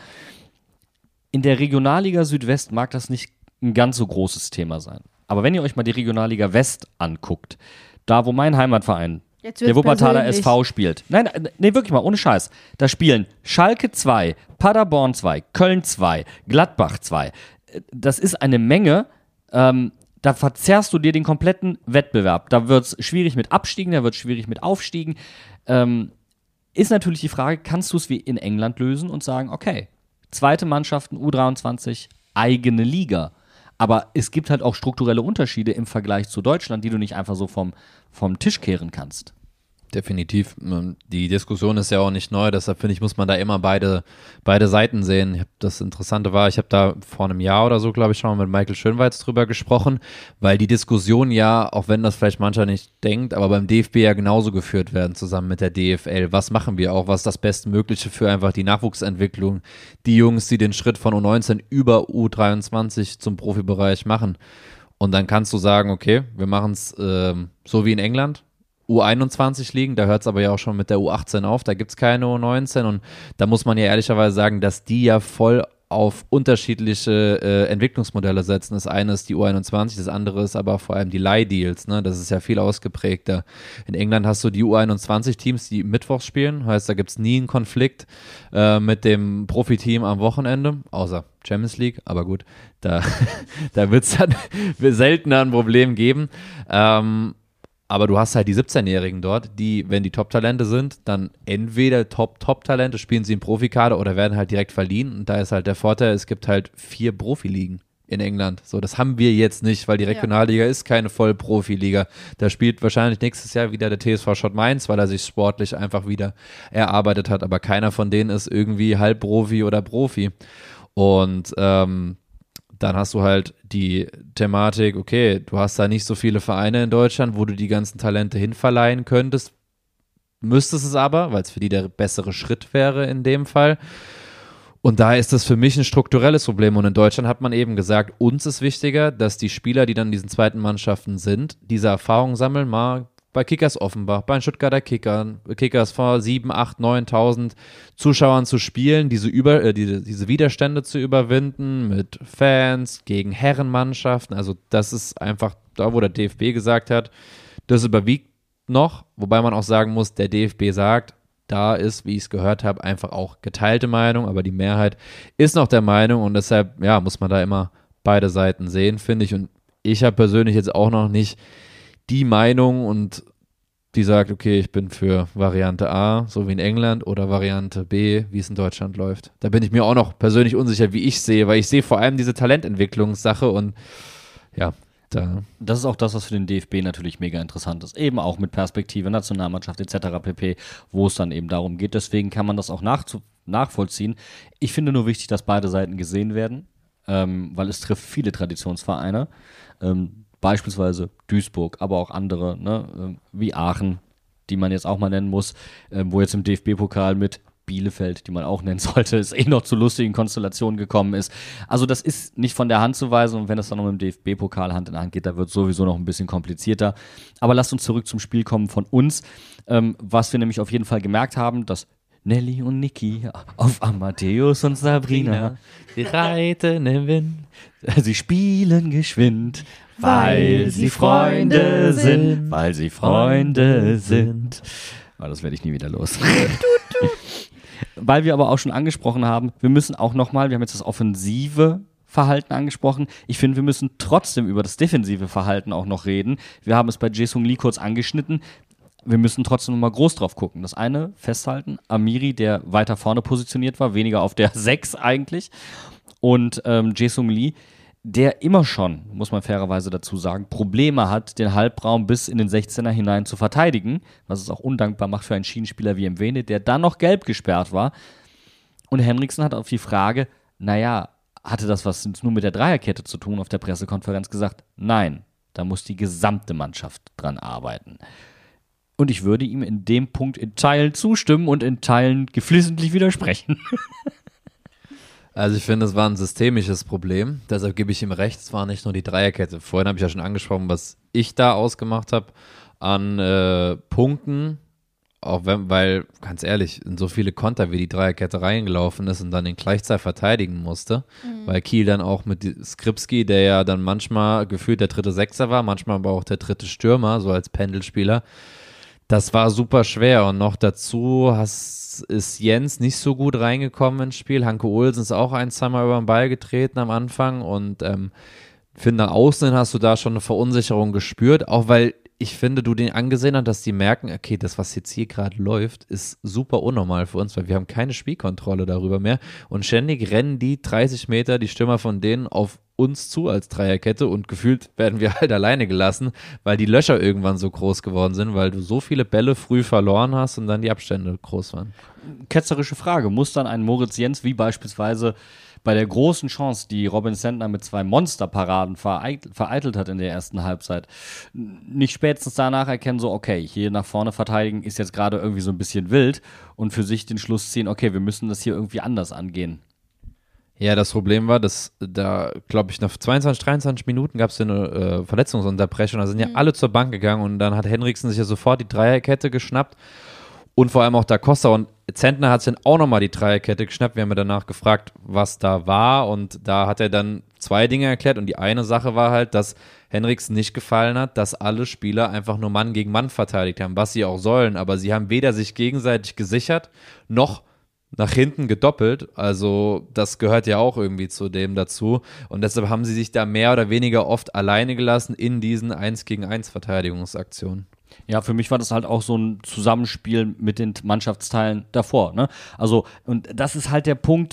S1: In der Regionalliga Südwest mag das nicht ein ganz so großes Thema sein. Aber wenn ihr euch mal die Regionalliga West anguckt, da wo mein Heimatverein,
S2: Jetzt wird's
S1: der Wuppertaler
S2: persönlich.
S1: S V spielt. Nein, nee, wirklich mal, ohne Scheiß. Da spielen Schalke zwei, Paderborn zwei, Köln zwei, Gladbach zwei. Das ist eine Menge, ähm, da verzerrst du dir den kompletten Wettbewerb. Da wird es schwierig mit Abstiegen, da wird es schwierig mit Aufstiegen. Ähm, ist natürlich die Frage, kannst du es wie in England lösen und sagen, okay, zweite Mannschaften, U dreiundzwanzig, eigene Liga. Aber es gibt halt auch strukturelle Unterschiede im Vergleich zu Deutschland, die du nicht einfach so vom, vom Tisch kehren kannst.
S3: Definitiv. Die Diskussion ist ja auch nicht neu, deshalb finde ich, muss man da immer beide, beide Seiten sehen. Ich hab, das Interessante war, ich habe da vor einem Jahr oder so, glaube ich, schon mal mit Michael Schönweiz drüber gesprochen, weil die Diskussion ja, auch wenn das vielleicht mancher nicht denkt, aber beim D F B ja genauso geführt werden, zusammen mit der D F L. Was machen wir auch? Was ist das Bestmögliche für einfach die Nachwuchsentwicklung? Die Jungs, die den Schritt von U neunzehn über U dreiundzwanzig zum Profibereich machen. Und dann kannst du sagen, okay, wir machen es ähm, so wie in England, U einundzwanzig liegen, da hört es aber ja auch schon mit der U achtzehn auf, da gibt es keine U neunzehn und da muss man ja ehrlicherweise sagen, dass die ja voll auf unterschiedliche äh, Entwicklungsmodelle setzen. Das eine ist die U einundzwanzig, das andere ist aber vor allem die Leihdeals, ne? Das ist ja viel ausgeprägter. In England hast du die U einundzwanzig-Teams, die mittwochs spielen, heißt, da gibt es nie einen Konflikt äh, mit dem Profiteam am Wochenende, außer Champions League, aber gut, da, da wird es dann seltener ein Problem geben. Ähm, Aber du hast halt die siebzehnjährigen dort, die, wenn die Top-Talente sind, dann entweder Top-Top-Talente, spielen sie im Profikader oder werden halt direkt verliehen. Und da ist halt der Vorteil, es gibt halt vier Profiligen in England. So, das haben wir jetzt nicht, weil die Regionalliga ja. ist keine Vollprofiliga. Da spielt wahrscheinlich nächstes Jahr wieder der T S V Schott Mainz, weil er sich sportlich einfach wieder erarbeitet hat. Aber keiner von denen ist irgendwie Halbprofi oder Profi. Und ähm, dann hast du halt die Thematik, okay, du hast da nicht so viele Vereine in Deutschland, wo du die ganzen Talente hinverleihen könntest, müsstest es aber, weil es für die der bessere Schritt wäre in dem Fall. Und da ist das für mich ein strukturelles Problem. Und in Deutschland hat man eben gesagt, uns ist wichtiger, dass die Spieler, die dann in diesen zweiten Mannschaften sind, diese Erfahrung sammeln, mal bei Kickers Offenbach, bei den Stuttgarter Kickern, Kickers vor sieben, acht, neuntausend Zuschauern zu spielen, diese, über, äh, diese, diese Widerstände zu überwinden mit Fans gegen Herrenmannschaften. Also das ist einfach da, wo der D F B gesagt hat, das überwiegt noch, wobei man auch sagen muss, der D F B sagt, da ist, wie ich es gehört habe, einfach auch geteilte Meinung, aber die Mehrheit ist noch der Meinung und deshalb, ja, muss man da immer beide Seiten sehen, finde ich. Und ich habe persönlich jetzt auch noch nicht die Meinung und die sagt, okay, ich bin für Variante A, so wie in England, oder Variante B, wie es in Deutschland läuft. Da bin ich mir auch noch persönlich unsicher, wie ich sehe, weil ich sehe vor allem diese Talententwicklungssache und ja, da.
S1: Das ist auch das, was für den D F B natürlich mega interessant ist. Eben auch mit Perspektive, Nationalmannschaft et cetera pp., wo es dann eben darum geht. Deswegen kann man das auch nachzu- nachvollziehen. Ich finde nur wichtig, dass beide Seiten gesehen werden, ähm, weil es trifft viele Traditionsvereine. Ähm, Beispielsweise Duisburg, aber auch andere, ne, wie Aachen, die man jetzt auch mal nennen muss, äh, wo jetzt im D F B-Pokal mit Bielefeld, die man auch nennen sollte, es eh noch zu lustigen Konstellationen gekommen ist. Also das ist nicht von der Hand zu weisen und wenn es dann noch im D F B-Pokal Hand in Hand geht, da wird es sowieso noch ein bisschen komplizierter. Aber lasst uns zurück zum Spiel kommen von uns, ähm, was wir nämlich auf jeden Fall gemerkt haben, dass Nelly und Niki auf Amadeus und Sabrina,
S3: sie reiten im Wind,
S1: sie spielen geschwind, weil sie Freunde sind, weil sie Freunde sind. Oh, das werde ich nie wieder los. Weil wir aber auch schon angesprochen haben, wir müssen auch nochmal, wir haben jetzt das offensive Verhalten angesprochen. Ich finde, wir müssen trotzdem über das defensive Verhalten auch noch reden. Wir haben es bei Jae-Sung Lee kurz angeschnitten. Wir müssen trotzdem noch mal groß drauf gucken. Das eine, festhalten, Amiri, der weiter vorne positioniert war, weniger auf der sechs eigentlich. Und ähm, Jae-Sung Lee, der immer schon, muss man fairerweise dazu sagen, Probleme hat, den Halbraum bis in den sechzehner hinein zu verteidigen, was es auch undankbar macht für einen Schienenspieler wie Mwene, der dann noch gelb gesperrt war. Und Henriksen hat auf die Frage, naja, hatte das was nur mit der Dreierkette zu tun, auf der Pressekonferenz gesagt, nein, da muss die gesamte Mannschaft dran arbeiten. Und ich würde ihm in dem Punkt in Teilen zustimmen und in Teilen geflissentlich widersprechen.
S3: Also ich finde, es war ein systemisches Problem, deshalb gebe ich ihm recht, es war nicht nur die Dreierkette. Vorhin habe ich ja schon angesprochen, was ich da ausgemacht habe, an äh, Punkten, auch wenn, weil, ganz ehrlich, in so viele Konter wie die Dreierkette reingelaufen ist und dann den Gleichzeit verteidigen musste, mhm. weil Kiel dann auch mit Skripski, der ja dann manchmal gefühlt der dritte Sechser war, manchmal aber auch der dritte Stürmer, so als Pendelspieler, das war super schwer und noch dazu hast, ist Jens nicht so gut reingekommen ins Spiel, Hanke Olsen ist auch ein, zweimal über den Ball getreten am Anfang und ähm, finde, nach außen hast du da schon eine Verunsicherung gespürt, auch weil ich finde, du den angesehen hast, dass die merken, okay, das, was jetzt hier gerade läuft, ist super unnormal für uns, weil wir haben keine Spielkontrolle darüber mehr und ständig rennen die dreißig Meter, die Stürmer von denen auf uns zu als Dreierkette und gefühlt werden wir halt alleine gelassen, weil die Löcher irgendwann so groß geworden sind, weil du so viele Bälle früh verloren hast und dann die Abstände groß waren.
S1: Ketzerische Frage, muss dann ein Moritz Jens wie beispielsweise bei der großen Chance, die Robin Sentner mit zwei Monsterparaden vereitelt, vereitelt hat in der ersten Halbzeit, nicht spätestens danach erkennen, so okay, hier nach vorne verteidigen ist jetzt gerade irgendwie so ein bisschen wild und für sich den Schluss ziehen, okay, wir müssen das hier irgendwie anders angehen.
S3: Ja, das Problem war, dass da, glaube ich, nach zweiundzwanzig, dreiundzwanzig Minuten gab es eine äh, Verletzungsunterbrechung, da sind ja mhm. alle zur Bank gegangen und dann hat Henriksen sich ja sofort die Dreierkette geschnappt und vor allem auch Da Costa und Zentner hat sich dann auch nochmal die Dreierkette geschnappt. Wir haben ja danach gefragt, was da war und da hat er dann zwei Dinge erklärt und die eine Sache war halt, dass Henriksen nicht gefallen hat, dass alle Spieler einfach nur Mann gegen Mann verteidigt haben, was sie auch sollen, aber sie haben weder sich gegenseitig gesichert, noch nach hinten gedoppelt, also das gehört ja auch irgendwie zu dem dazu und deshalb haben sie sich da mehr oder weniger oft alleine gelassen in diesen eins gegen eins Verteidigungsaktionen.
S1: Ja, für mich war das halt auch so ein Zusammenspiel mit den Mannschaftsteilen davor, ne? Also, und das ist halt der Punkt,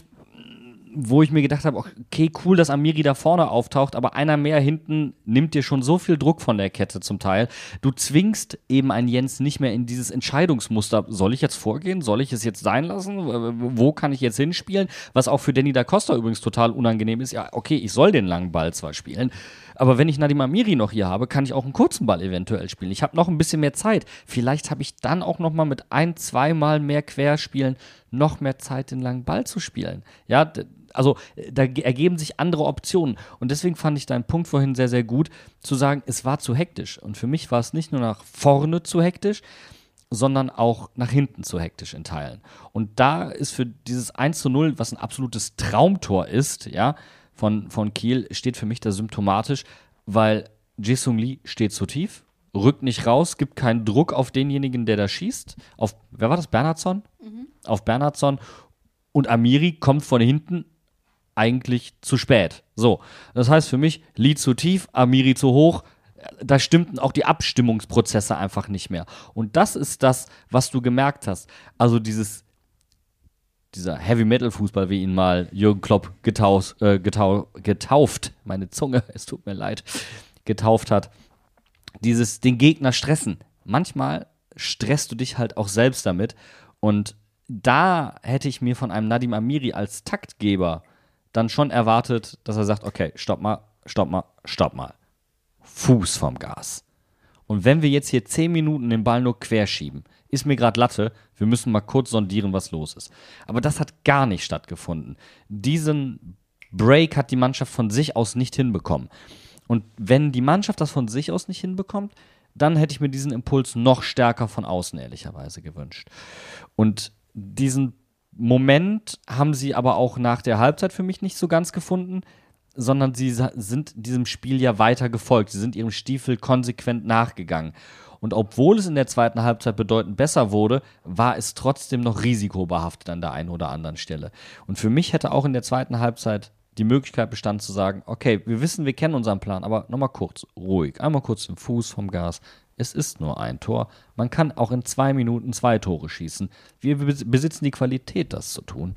S1: wo ich mir gedacht habe, okay, cool, dass Amiri da vorne auftaucht, aber einer mehr hinten nimmt dir schon so viel Druck von der Kette zum Teil. Du zwingst eben einen Jens nicht mehr in dieses Entscheidungsmuster, soll ich jetzt vorgehen, soll ich es jetzt sein lassen, wo kann ich jetzt hinspielen, was auch für Danny da Costa übrigens total unangenehm ist, ja, okay, ich soll den langen Ball zwar spielen, aber wenn ich Nadim Amiri noch hier habe, kann ich auch einen kurzen Ball eventuell spielen. Ich habe noch ein bisschen mehr Zeit. Vielleicht habe ich dann auch noch mal mit ein-, zweimal mehr Querspielen noch mehr Zeit, den langen Ball zu spielen. Ja, also da ergeben sich andere Optionen. Und deswegen fand ich deinen Punkt vorhin sehr, sehr gut, zu sagen, es war zu hektisch. Und für mich war es nicht nur nach vorne zu hektisch, sondern auch nach hinten zu hektisch in Teilen. Und da ist für dieses eins zu null, was ein absolutes Traumtor ist, ja, von, von Kiel, steht für mich da symptomatisch, weil Jae-Sung Lee steht zu tief, rückt nicht raus, gibt keinen Druck auf denjenigen, der da schießt. Auf, wer war das? Bernhardsson? Mhm. Auf Bernhardsson. Und Amiri kommt von hinten eigentlich zu spät. So, das heißt für mich, Lee zu tief, Amiri zu hoch. Da stimmten auch die Abstimmungsprozesse einfach nicht mehr. Und das ist das, was du gemerkt hast. Also dieses dieser Heavy-Metal-Fußball, wie ihn mal Jürgen Klopp getaus, äh, getau, getauft, meine Zunge, es tut mir leid, getauft hat, dieses den Gegner stressen. Manchmal stresst du dich halt auch selbst damit und da hätte ich mir von einem Nadim Amiri als Taktgeber dann schon erwartet, dass er sagt, okay, stopp mal, stopp mal, stopp mal. Fuß vom Gas. Und wenn wir jetzt hier zehn Minuten den Ball nur querschieben, ist mir gerade Latte, wir müssen mal kurz sondieren, was los ist. Aber das hat gar nicht stattgefunden. Diesen Break hat die Mannschaft von sich aus nicht hinbekommen. Und wenn die Mannschaft das von sich aus nicht hinbekommt, dann hätte ich mir diesen Impuls noch stärker von außen ehrlicherweise gewünscht. Und diesen Moment haben sie aber auch nach der Halbzeit für mich nicht so ganz gefunden, sondern sie sind diesem Spiel ja weiter gefolgt. Sie sind ihrem Stiefel konsequent nachgegangen. Und obwohl es in der zweiten Halbzeit bedeutend besser wurde, war es trotzdem noch risikobehaftet an der einen oder anderen Stelle. Und für mich hätte auch in der zweiten Halbzeit die Möglichkeit bestanden zu sagen, okay, wir wissen, wir kennen unseren Plan, aber nochmal kurz, ruhig, einmal kurz den Fuß vom Gas. Es ist nur ein Tor. Man kann auch in zwei Minuten zwei Tore schießen. Wir besitzen die Qualität, das zu tun.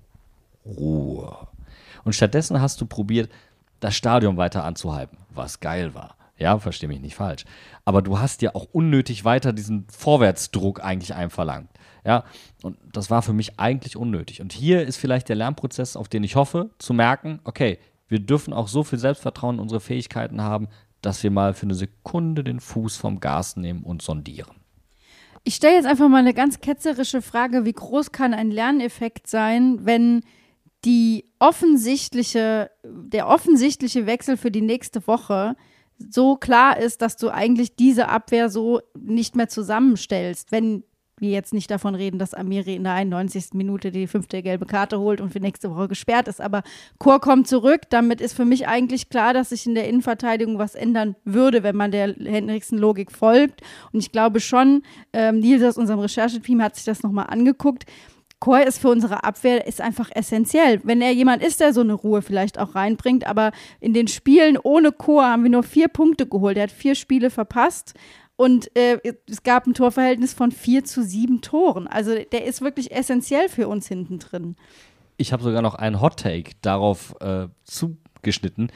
S1: Ruhe. Und stattdessen hast du probiert, das Stadion weiter anzuhypen, was geil war. Ja, versteh mich nicht falsch. Aber du hast ja auch unnötig weiter diesen Vorwärtsdruck eigentlich einverlangt. Ja, und das war für mich eigentlich unnötig. Und hier ist vielleicht der Lernprozess, auf den ich hoffe, zu merken, okay, wir dürfen auch so viel Selbstvertrauen in unsere Fähigkeiten haben, dass wir mal für eine Sekunde den Fuß vom Gas nehmen und sondieren.
S2: Ich stelle jetzt einfach mal eine ganz ketzerische Frage, wie groß kann ein Lerneffekt sein, wenn die offensichtliche, der offensichtliche Wechsel für die nächste Woche so klar ist, dass du eigentlich diese Abwehr so nicht mehr zusammenstellst, wenn wir jetzt nicht davon reden, dass Amiri in der einundneunzigsten Minute die fünfte gelbe Karte holt und für nächste Woche gesperrt ist. Aber Chor kommt zurück. Damit ist für mich eigentlich klar, dass sich in der Innenverteidigung was ändern würde, wenn man der Henriksen-Logik folgt. Und ich glaube schon, ähm, Nils aus unserem Rechercheteam hat sich das nochmal angeguckt. Chor ist für unsere Abwehr ist einfach essentiell. Wenn er jemand ist, der so eine Ruhe vielleicht auch reinbringt, aber in den Spielen ohne Chor haben wir nur vier Punkte geholt. Er hat vier Spiele verpasst. Und äh, es gab ein Torverhältnis von vier zu sieben Toren. Also der ist wirklich essentiell für uns hinten drin.
S1: Ich habe sogar noch einen Hot-Take darauf äh, zugeschnitten.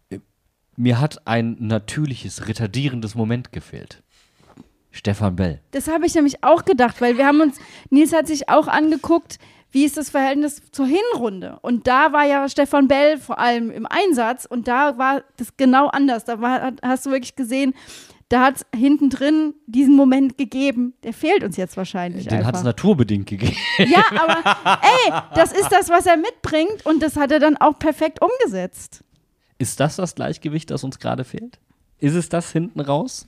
S1: Mir hat ein natürliches, retardierendes Moment gefehlt. Stefan Bell.
S2: Das habe ich nämlich auch gedacht, weil wir haben uns, Nils hat sich auch angeguckt, wie ist das Verhältnis zur Hinrunde? Und da war ja Stefan Bell vor allem im Einsatz und da war das genau anders. Da war, hast du wirklich gesehen, da hat es hinten drin diesen Moment gegeben, der fehlt uns jetzt wahrscheinlich
S1: Den hat es naturbedingt gegeben.
S2: Ja, aber ey, das ist das, was er mitbringt und das hat er dann auch perfekt umgesetzt.
S1: Ist das das Gleichgewicht, das uns gerade fehlt? Ist es das hinten raus?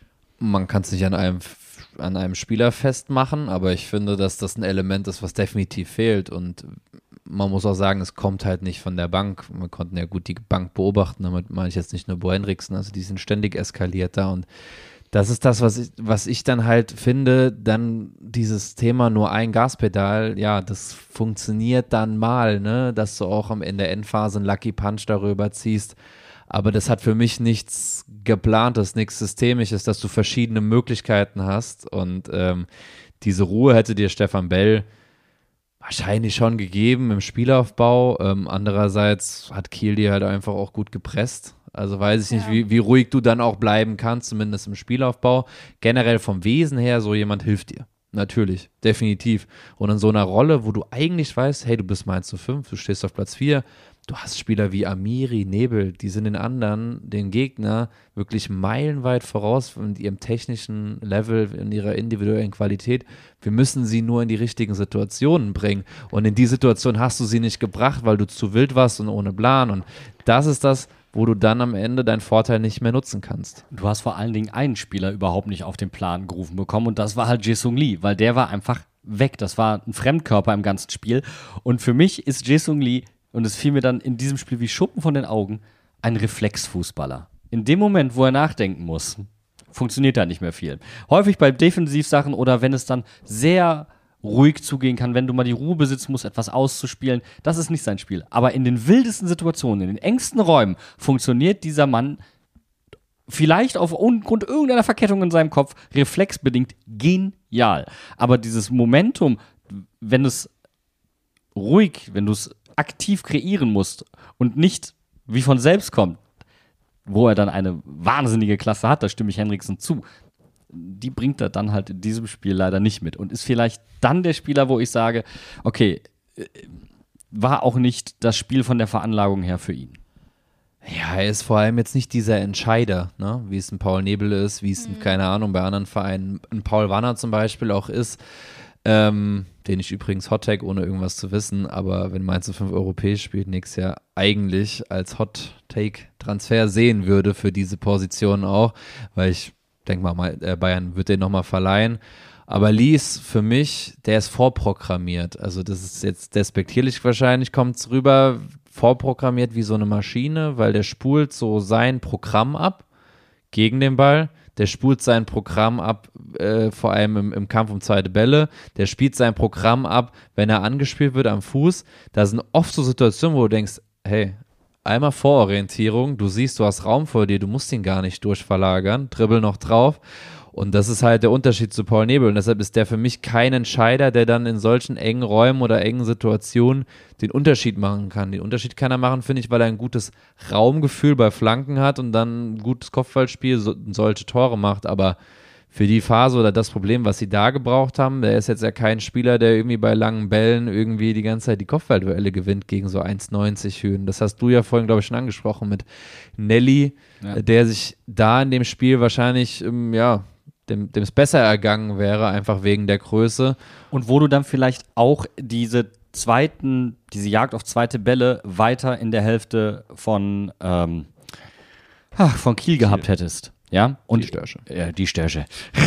S3: Man kann es nicht an einem, an einem Spieler festmachen, aber ich finde, dass das ein Element ist, was definitiv fehlt und man muss auch sagen, es kommt halt nicht von der Bank. Wir konnten ja gut die Bank beobachten, damit meine ich jetzt nicht nur Bo Henriksen, also die sind ständig eskaliert da und das ist das, was ich, was ich dann halt finde, dann dieses Thema nur ein Gaspedal, ja, das funktioniert dann mal, ne, dass du auch in der Endphase einen Lucky Punch darüber ziehst, aber das hat für mich nichts Geplantes, nichts Systemisches, dass du verschiedene Möglichkeiten hast und ähm, diese Ruhe hätte dir Stefan Bell wahrscheinlich schon gegeben im Spielaufbau. Ähm, andererseits hat Kiel die halt einfach auch gut gepresst. Also weiß ich nicht,
S2: Ja.
S3: wie, wie ruhig du dann auch bleiben kannst, zumindest im Spielaufbau. Generell vom Wesen her, so jemand hilft dir. Natürlich, definitiv. Und in so einer Rolle, wo du eigentlich weißt, hey, du bist mal eins zu fünf, du stehst auf Platz vier, du hast Spieler wie Amiri, Nebel, die sind den anderen, den Gegner, wirklich meilenweit voraus in ihrem technischen Level, in ihrer individuellen Qualität. Wir müssen sie nur in die richtigen Situationen bringen. Und in die Situation hast du sie nicht gebracht, weil du zu wild warst und ohne Plan. Und das ist das, wo du dann am Ende deinen Vorteil nicht mehr nutzen kannst.
S1: Du hast vor allen Dingen einen Spieler überhaupt nicht auf den Plan gerufen bekommen und das war halt Jae-Sung Lee, weil der war einfach weg. Das war ein Fremdkörper im ganzen Spiel. Und für mich ist Jae-Sung Lee, und es fiel mir dann in diesem Spiel wie Schuppen von den Augen, ein Reflexfußballer. In dem Moment, wo er nachdenken muss, funktioniert da nicht mehr viel. Häufig bei Defensivsachen oder wenn es dann sehr ruhig zugehen kann, wenn du mal die Ruhe besitzen musst, etwas auszuspielen, das ist nicht sein Spiel. Aber in den wildesten Situationen, in den engsten Räumen funktioniert dieser Mann vielleicht aufgrund irgendeiner Verkettung in seinem Kopf reflexbedingt genial. Aber dieses Momentum, wenn es ruhig, wenn du es aktiv kreieren musst und nicht wie von selbst kommt, wo er dann eine wahnsinnige Klasse hat, da stimme ich Henriksen zu, die bringt er dann halt in diesem Spiel leider nicht mit und ist vielleicht dann der Spieler, wo ich sage, okay, war auch nicht das Spiel von der Veranlagung her für ihn.
S3: Ja, er ist vor allem jetzt nicht dieser Entscheider, ne? Wie es ein Paul Nebel ist, wie es, mhm. keine Ahnung, bei anderen Vereinen ein Paul Wanner zum Beispiel auch ist, ähm, den ich übrigens Hot-Tag, ohne irgendwas zu wissen, aber wenn Mainz fünf europäisch spielt, nächstes Jahr eigentlich als Hot-Take-Transfer sehen würde für diese Position auch, weil ich denke mal, äh, Bayern wird den nochmal verleihen. Aber Lies, für mich, der ist vorprogrammiert. Also das ist jetzt despektierlich wahrscheinlich, kommt es rüber, vorprogrammiert wie so eine Maschine, weil der spult so sein Programm ab gegen den Ball. Der spult sein Programm ab, äh, vor allem im, im Kampf um zweite Bälle. Der spielt sein Programm ab, wenn er angespielt wird am Fuß. Da sind oft so Situationen, wo du denkst, hey, einmal Vororientierung, du siehst, du hast Raum vor dir, du musst ihn gar nicht durchverlagern, dribbel noch drauf. Und das ist halt der Unterschied zu Paul Nebel. Und deshalb ist der für mich kein Entscheider, der dann in solchen engen Räumen oder engen Situationen den Unterschied machen kann. Den Unterschied kann er machen, finde ich, weil er ein gutes Raumgefühl bei Flanken hat und dann ein gutes Kopfballspiel, so, solche Tore macht. Aber für die Phase oder das Problem, was sie da gebraucht haben, der ist jetzt ja kein Spieler, der irgendwie bei langen Bällen irgendwie die ganze Zeit die Kopfballduelle gewinnt gegen so eins neunzig Höhen. Das hast du ja vorhin, glaube ich, schon angesprochen mit Nelly, ja. Der sich da in dem Spiel wahrscheinlich, ähm, ja, dem es besser ergangen wäre, einfach wegen der Größe.
S1: Und wo du dann vielleicht auch diese zweiten, diese Jagd auf zweite Bälle weiter in der Hälfte von ähm, ach, von Kiel gehabt hättest. Ja, und
S3: Die Störche.
S1: Ja, die Störche.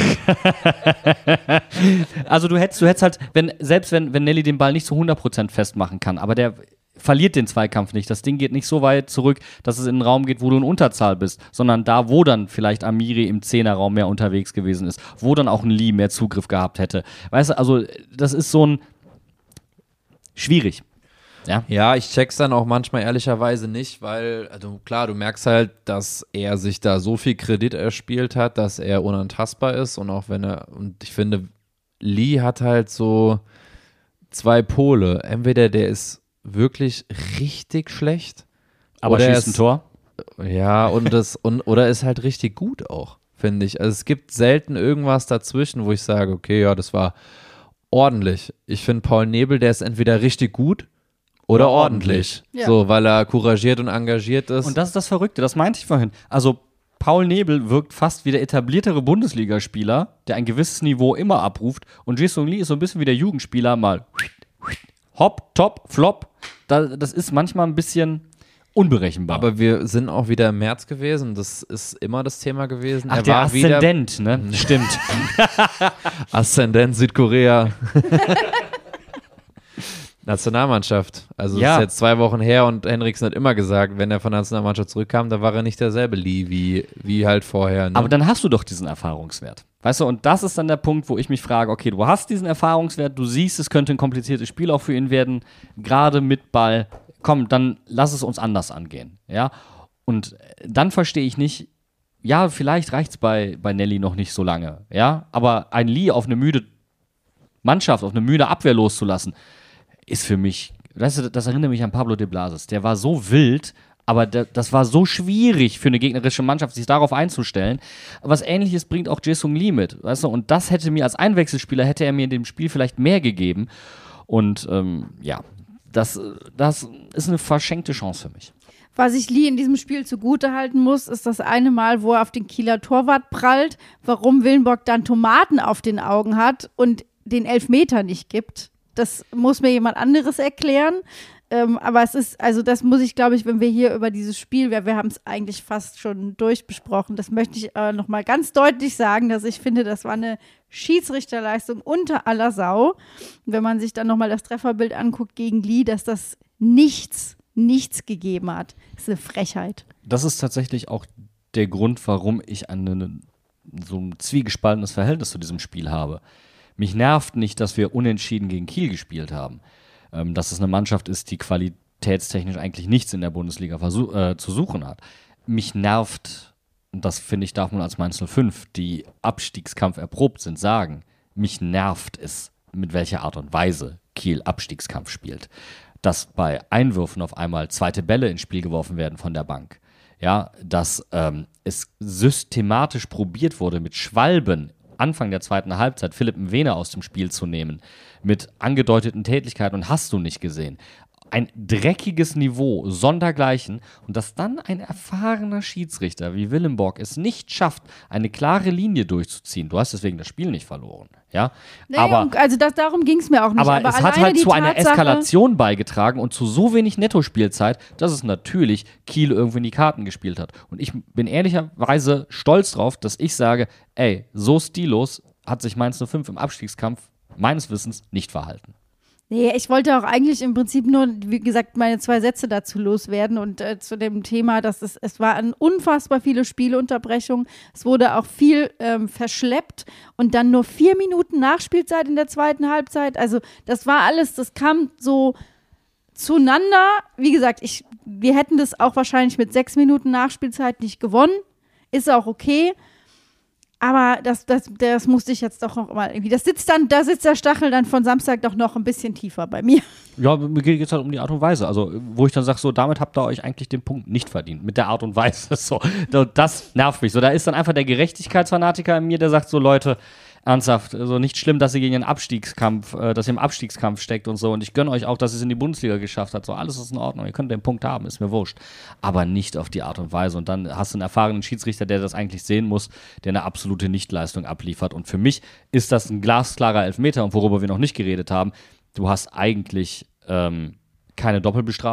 S1: Also du hättest, du hättest halt, wenn, selbst wenn, wenn Nelly den Ball nicht zu hundert Prozent festmachen kann, aber der verliert den Zweikampf nicht. Das Ding geht nicht so weit zurück, dass es in einen Raum geht, wo du in Unterzahl bist, sondern da, wo dann vielleicht Amiri im Zehnerraum mehr unterwegs gewesen ist, wo dann auch ein Lee mehr Zugriff gehabt hätte. Weißt du, also das ist so ein schwierig. Ja.
S3: Ja, ich check's dann auch manchmal ehrlicherweise nicht, weil, also klar, du merkst halt, dass er sich da so viel Kredit erspielt hat, dass er unantastbar ist und auch wenn er, und ich finde, Lee hat halt so zwei Pole. Entweder der ist wirklich richtig schlecht,
S1: Aber
S3: oder er
S1: schießt ein
S3: ist,
S1: Tor.
S3: Ja, und das, und, oder ist halt richtig gut auch, finde ich. Also es gibt selten irgendwas dazwischen, wo ich sage, okay, ja, das war ordentlich. Ich finde Paul Nebel, der ist entweder richtig gut oder
S1: Oder
S3: ordentlich.
S2: ordentlich. Ja.
S3: So, weil er couragiert und engagiert ist.
S1: Und das ist das Verrückte, das meinte ich vorhin. Also Paul Nebel wirkt fast wie der etabliertere Bundesligaspieler, der ein gewisses Niveau immer abruft. Und Jae-Sung Lee ist so ein bisschen wie der Jugendspieler, mal hopp, top, flop. Da, das ist manchmal ein bisschen unberechenbar.
S3: Aber wir sind auch wieder im März gewesen. Das ist immer das Thema gewesen.
S1: Ach,
S3: er
S1: der
S3: war wieder
S1: Aszendent, ne? Stimmt.
S3: Aszendent Südkorea. Nationalmannschaft. Also
S1: Ja.
S3: ist jetzt zwei Wochen her und Henriksen hat immer gesagt, wenn er von der Nationalmannschaft zurückkam, da war er nicht derselbe Lee wie, wie halt vorher. Ne?
S1: Aber dann hast du doch diesen Erfahrungswert. Weißt du, und das ist dann der Punkt, wo ich mich frage, okay, du hast diesen Erfahrungswert, du siehst, es könnte ein kompliziertes Spiel auch für ihn werden, gerade mit Ball. Komm, dann lass es uns anders angehen, ja. Und dann verstehe ich nicht, ja, vielleicht reicht es bei, bei Nelly noch nicht so lange, ja, aber ein Lee auf eine müde Mannschaft, auf eine müde Abwehr loszulassen, ist für mich, weißt du, das erinnert mich an Pablo de Blasis, der war so wild, aber der, das war so schwierig für eine gegnerische Mannschaft, sich darauf einzustellen. Was Ähnliches bringt auch Jae-Sung Lee mit, weißt du, und das hätte mir als Einwechselspieler, hätte er mir in dem Spiel vielleicht mehr gegeben und ähm, ja, das, das ist eine verschenkte Chance für mich.
S2: Was ich Lee in diesem Spiel zugutehalten muss, ist das eine Mal, wo er auf den Kieler Torwart prallt, warum Willenborg dann Tomaten auf den Augen hat und den Elfmeter nicht gibt. Das muss mir jemand anderes erklären. Ähm, aber es ist, also das muss ich, glaube ich, wenn wir hier über dieses Spiel, wir, wir haben es eigentlich fast schon durchbesprochen, das möchte ich äh, nochmal ganz deutlich sagen, dass ich finde, das war eine Schiedsrichterleistung unter aller Sau. Und wenn man sich dann nochmal das Trefferbild anguckt gegen Lee, dass das nichts, nichts gegeben hat. Das ist eine Frechheit.
S1: Das ist tatsächlich auch der Grund, warum ich eine, so ein zwiegespaltenes Verhältnis zu diesem Spiel habe. Mich nervt nicht, dass wir unentschieden gegen Kiel gespielt haben. Ähm, dass es eine Mannschaft ist, die qualitätstechnisch eigentlich nichts in der Bundesliga versuch, äh, zu suchen hat. Mich nervt, und das finde ich, darf man als Mainz null fünf, die Abstiegskampf erprobt sind, sagen, mich nervt es, mit welcher Art und Weise Kiel Abstiegskampf spielt. Dass bei Einwürfen auf einmal zweite Bälle ins Spiel geworfen werden von der Bank. Ja, dass ähm, es systematisch probiert wurde, mit Schwalben Anfang der zweiten Halbzeit Philipp Mwene aus dem Spiel zu nehmen, mit angedeuteten Tätigkeiten und hast du nicht gesehen. Ein dreckiges Niveau, sondergleichen, und dass dann ein erfahrener Schiedsrichter wie Willenborg es nicht schafft, eine klare Linie durchzuziehen. Du hast deswegen das Spiel nicht verloren, ja?
S2: Nee,
S1: aber
S2: und also das, darum ging es mir auch nicht.
S1: aber,
S2: Aber,
S1: es hat
S2: alleine
S1: halt
S2: die
S1: zu einer
S2: Tatsache,
S1: Eskalation beigetragen und zu so wenig Nettospielzeit, dass es natürlich Kiel irgendwie in die Karten gespielt hat. Und ich bin ehrlicherweise stolz drauf, dass ich sage, ey, so stillos hat sich Mainz null fünf im Abstiegskampf meines Wissens nicht verhalten.
S2: Nee, ich wollte auch eigentlich im Prinzip nur, wie gesagt, meine zwei Sätze dazu loswerden und äh, zu dem Thema, dass es, es waren unfassbar viele Spielunterbrechungen. Es wurde auch viel ähm, verschleppt und dann nur vier Minuten Nachspielzeit in der zweiten Halbzeit. Also das war alles, das kam so zueinander. Wie gesagt, ich, wir hätten das auch wahrscheinlich mit sechs Minuten Nachspielzeit nicht gewonnen. Ist auch okay. Aber das, das, das musste ich jetzt doch noch mal irgendwie. Das sitzt dann, da sitzt der Stachel dann von Samstag doch noch ein bisschen tiefer bei mir.
S1: Ja, mir geht es halt um die Art und Weise. Also, wo ich dann sage, so, damit habt ihr euch eigentlich den Punkt nicht verdient. Mit der Art und Weise. So, das nervt mich. So, da ist dann einfach der Gerechtigkeitsfanatiker in mir, der sagt so, Leute, ernsthaft, also nicht schlimm, dass ihr gegen den Abstiegskampf, äh, dass ihr im Abstiegskampf steckt und so. Und ich gönne euch auch, dass ihr es in die Bundesliga geschafft habt. So, alles ist in Ordnung. Ihr könnt den Punkt haben, ist mir wurscht. Aber nicht auf die Art und Weise. Und dann hast du einen erfahrenen Schiedsrichter, der das eigentlich sehen muss, der eine absolute Nichtleistung abliefert. Und für mich ist das ein glasklarer Elfmeter. Und worüber wir noch nicht geredet haben, du hast eigentlich ähm, keine Doppelbestrafung,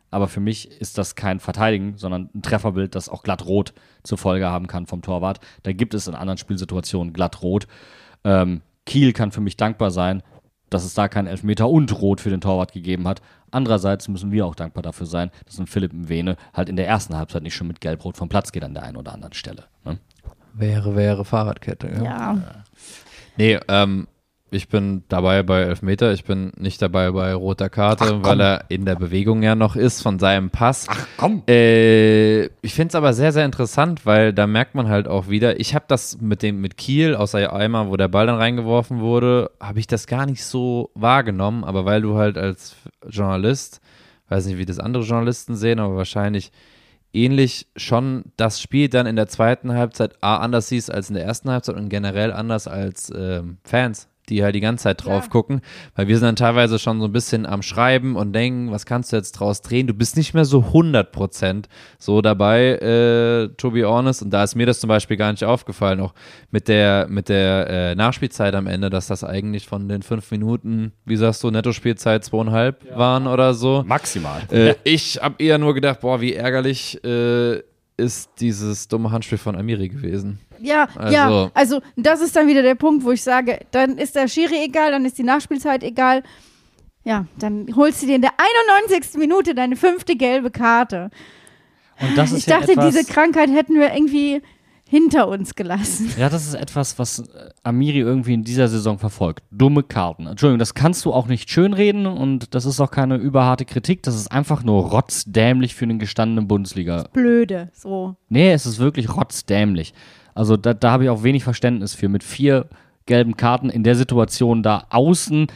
S1: Aber für mich ist das kein Verteidigen, sondern ein Trefferbild, das auch glatt rot zur Folge haben kann vom Torwart. Da gibt es in anderen Spielsituationen glatt rot. Ähm, Kiel kann für mich dankbar sein, dass es da keinen Elfmeter und Rot für den Torwart gegeben hat. Andererseits müssen wir auch dankbar dafür sein, dass ein Philipp Mwene halt in der ersten Halbzeit nicht schon mit Gelb-Rot vom Platz geht an der einen oder anderen Stelle. Ne?
S3: Wäre, wäre Fahrradkette. Ja.
S2: Ja.
S3: Nee, ähm, ich bin dabei bei Elfmeter, ich bin nicht dabei bei roter Karte, weil er in der Bewegung ja noch ist von seinem Pass.
S1: Ach komm!
S3: Äh, ich finde es aber sehr, sehr interessant, weil da merkt man halt auch wieder, ich habe das mit dem mit Kiel, außer einmal, wo der Ball dann reingeworfen wurde, habe ich das gar nicht so wahrgenommen, aber weil du halt als Journalist, weiß nicht, wie das andere Journalisten sehen, aber wahrscheinlich ähnlich schon das Spiel dann in der zweiten Halbzeit A, anders siehst als in der ersten Halbzeit und generell anders als ähm, Fans, die halt die ganze Zeit drauf
S2: Ja.
S3: gucken, weil wir sind dann teilweise schon so ein bisschen am Schreiben und denken, was kannst du jetzt draus drehen? Du bist nicht mehr so hundert Prozent so dabei, äh, to be honest, und da ist mir das zum Beispiel gar nicht aufgefallen, auch mit der, mit der äh, Nachspielzeit am Ende, dass das eigentlich von den fünf Minuten, wie sagst du, Netto-Spielzeit zweieinhalb ja. waren oder so.
S1: Maximal.
S3: Äh, ich habe eher nur gedacht, boah, wie ärgerlich äh, ist dieses dumme Handspiel von Amiri gewesen.
S2: Ja,
S3: Also-
S2: ja, also das ist dann wieder der Punkt, wo ich sage, dann ist der Schiri egal, dann ist die Nachspielzeit egal. Ja, dann holst du dir in der einundneunzigsten Minute deine fünfte gelbe Karte.
S1: Und das ist
S2: Ich
S1: ja
S2: dachte,
S1: etwas,
S2: diese Krankheit hätten wir irgendwie hinter uns gelassen.
S1: Ja, das ist etwas, was äh, Amiri irgendwie in dieser Saison verfolgt. Dumme Karten. Entschuldigung, das kannst du auch nicht schönreden und das ist auch keine überharte Kritik. Das ist einfach nur rotzdämlich für einen gestandenen Bundesliga.
S2: Blöde, so.
S1: Nee, es ist wirklich rotzdämlich. Also da, da habe ich auch wenig Verständnis für. Mit vier gelben Karten in der Situation da außen,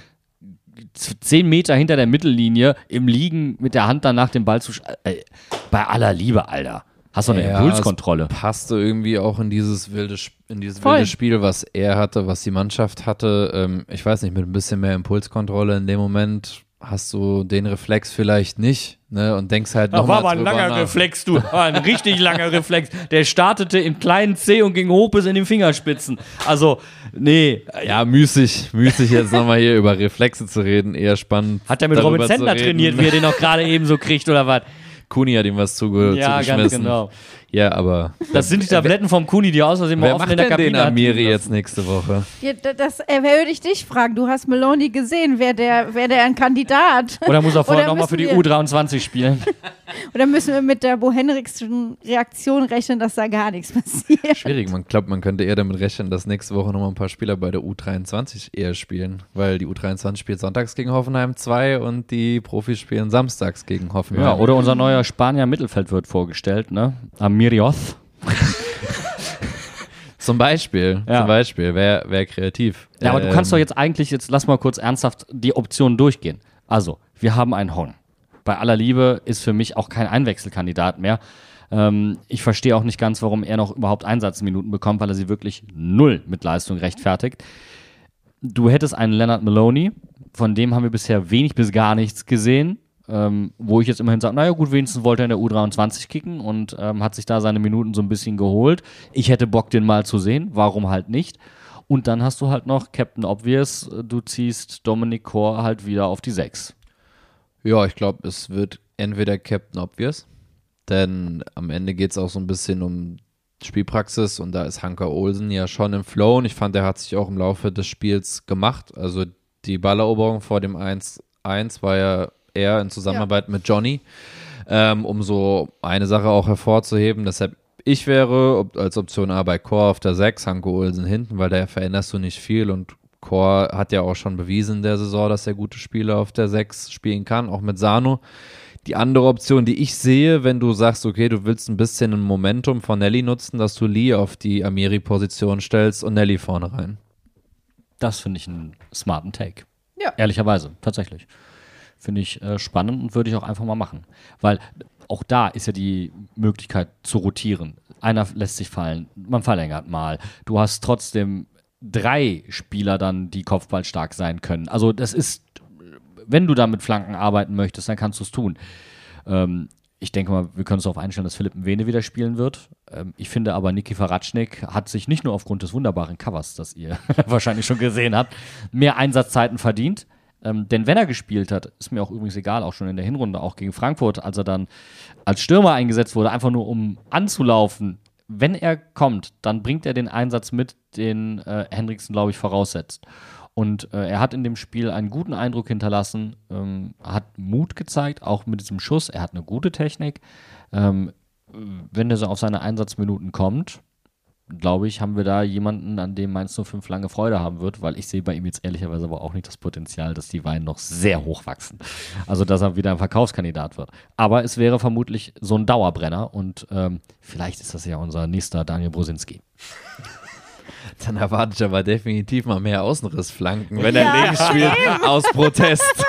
S1: z- zehn Meter hinter der Mittellinie, im Liegen mit der Hand danach den Ball zu... Sch- äh, bei aller Liebe, Alter. Hast du eine
S3: Ja,
S1: Impulskontrolle?
S3: es passte irgendwie auch in dieses wilde, Sp- in dieses
S2: Voll.
S3: wilde Spiel, was er hatte, was die Mannschaft hatte. Ähm, ich weiß nicht, mit ein bisschen mehr Impulskontrolle in dem Moment hast du den Reflex vielleicht nicht, ne? Und denkst halt
S1: Das
S3: nochmal
S1: war aber ein
S3: drüber
S1: langer
S3: nach.
S1: Reflex, du. War ein richtig langer Reflex. Der startete im kleinen C und ging hoch bis in den Fingerspitzen. Also, nee.
S3: Ja, müßig, müßig jetzt nochmal hier über Reflexe zu reden, eher spannend.
S1: Hat er mit
S3: darüber
S1: Robin
S3: zu
S1: Zentner
S3: reden.
S1: trainiert, wie er den auch gerade eben so kriegt, oder was?
S3: Kuni hat ihm was zuge
S1: Ja,
S3: zugeschmissen.
S1: ganz genau.
S3: Ja, aber
S1: Das sind die Tabletten vom Kuni, die aus Versehen mal
S3: wer
S1: offen
S3: macht
S1: in der
S3: denn den
S1: Kabine hat
S3: Amiri
S1: liegen
S3: jetzt
S1: lassen.
S3: nächste Woche?
S2: Ja, da- das äh, würde ich dich fragen. Du hast Meloni gesehen. Wäre der, wär der ein Kandidat?
S1: Oder muss er vorher nochmal
S2: müssen
S1: für die
S2: wir-
S1: U dreiundzwanzig spielen?
S2: Oder müssen wir mit der Bo Henriksen Reaktion rechnen, dass da gar nichts passiert?
S3: Schwierig, man glaubt, man könnte eher damit rechnen, dass nächste Woche nochmal ein paar Spieler bei der U dreiundzwanzig eher spielen, weil die U dreiundzwanzig spielt sonntags gegen Hoffenheim zwei und die Profis spielen samstags gegen Hoffenheim.
S1: Ja, oder unser neuer Spanier im Mittelfeld wird vorgestellt, ne? Amirioth.
S3: Zum Beispiel,
S1: Ja.
S3: zum Beispiel, wäre wär kreativ.
S1: Ja, aber du
S3: Ähm,
S1: kannst doch jetzt eigentlich, jetzt lass mal kurz ernsthaft die Optionen durchgehen. Also, wir haben einen Hong. Bei aller Liebe ist für mich auch kein Einwechselkandidat mehr. Ähm, ich verstehe auch nicht ganz, warum er noch überhaupt Einsatzminuten bekommt, weil er sie wirklich null mit Leistung rechtfertigt. Du hättest einen Leonard Maloney, von dem haben wir bisher wenig bis gar nichts gesehen. Ähm, wo ich jetzt immerhin sage, naja gut, wenigstens wollte er in der U dreiundzwanzig kicken und ähm, hat sich da seine Minuten so ein bisschen geholt. Ich hätte Bock, den mal zu sehen, warum halt nicht? Und dann hast du halt noch Captain Obvious, du ziehst Dominic Kor halt wieder auf die sechs.
S3: Ja, ich glaube, es wird entweder Captain Obvious, denn am Ende geht es auch so ein bisschen um Spielpraxis und da ist Hanker Olsen ja schon im Flow und ich fand, er hat sich auch im Laufe des Spiels gemacht. Also die Balleroberung vor dem eins eins war ja eher in Zusammenarbeit ja. mit Johnny, ähm, um so eine Sache auch hervorzuheben. Deshalb, ich wäre ob, als Option A bei Kor auf der sechs, Hanko Olsen hinten, weil da veränderst du nicht viel und Kor hat ja auch schon bewiesen in der Saison, dass er gute Spiele auf der sechs spielen kann, auch mit Sano. Die andere Option, die ich sehe, wenn du sagst, okay, du willst ein bisschen ein Momentum von Nelly nutzen, dass du Lee auf die Amiri-Position stellst und Nelly vorne rein.
S1: Das finde ich einen smarten Take.
S2: Ja.
S1: Ehrlicherweise, tatsächlich. Finde ich äh, spannend und würde ich auch einfach mal machen. Weil auch da ist ja die Möglichkeit zu rotieren. Einer lässt sich fallen, man verlängert mal. Du hast trotzdem drei Spieler dann, die kopfballstark sein können. Also das ist, wenn du da mit Flanken arbeiten möchtest, dann kannst du es tun. Ähm, ich denke mal, wir können uns darauf einstellen, dass Philipp Mwene wieder spielen wird. Ähm, ich finde aber, Niki Faratschnik hat sich nicht nur aufgrund des wunderbaren Covers, das ihr wahrscheinlich schon gesehen habt, mehr Einsatzzeiten verdient. Ähm, denn wenn er gespielt hat, ist mir auch übrigens egal, auch schon in der Hinrunde, auch gegen Frankfurt, als er dann als Stürmer eingesetzt wurde, einfach nur um anzulaufen. Wenn er kommt, dann bringt er den Einsatz mit, den äh, Henriksen, glaube ich, voraussetzt. Und äh, er hat in dem Spiel einen guten Eindruck hinterlassen, ähm, hat Mut gezeigt, auch mit diesem Schuss. Er hat eine gute Technik. Ähm, wenn er so auf seine Einsatzminuten kommt, glaube ich, haben wir da jemanden, an dem Mainz null fünf lange Freude haben wird, weil ich sehe bei ihm jetzt ehrlicherweise aber auch nicht das Potenzial, dass die Weine noch sehr hoch wachsen. Also, dass er wieder ein Verkaufskandidat wird. Aber es wäre vermutlich so ein Dauerbrenner und ähm, vielleicht ist das ja unser nächster Daniel Brosinski.
S3: Dann erwarte ich aber definitiv mal mehr Außenrissflanken, wenn er
S2: Ja.
S3: links spielt, aus Protest.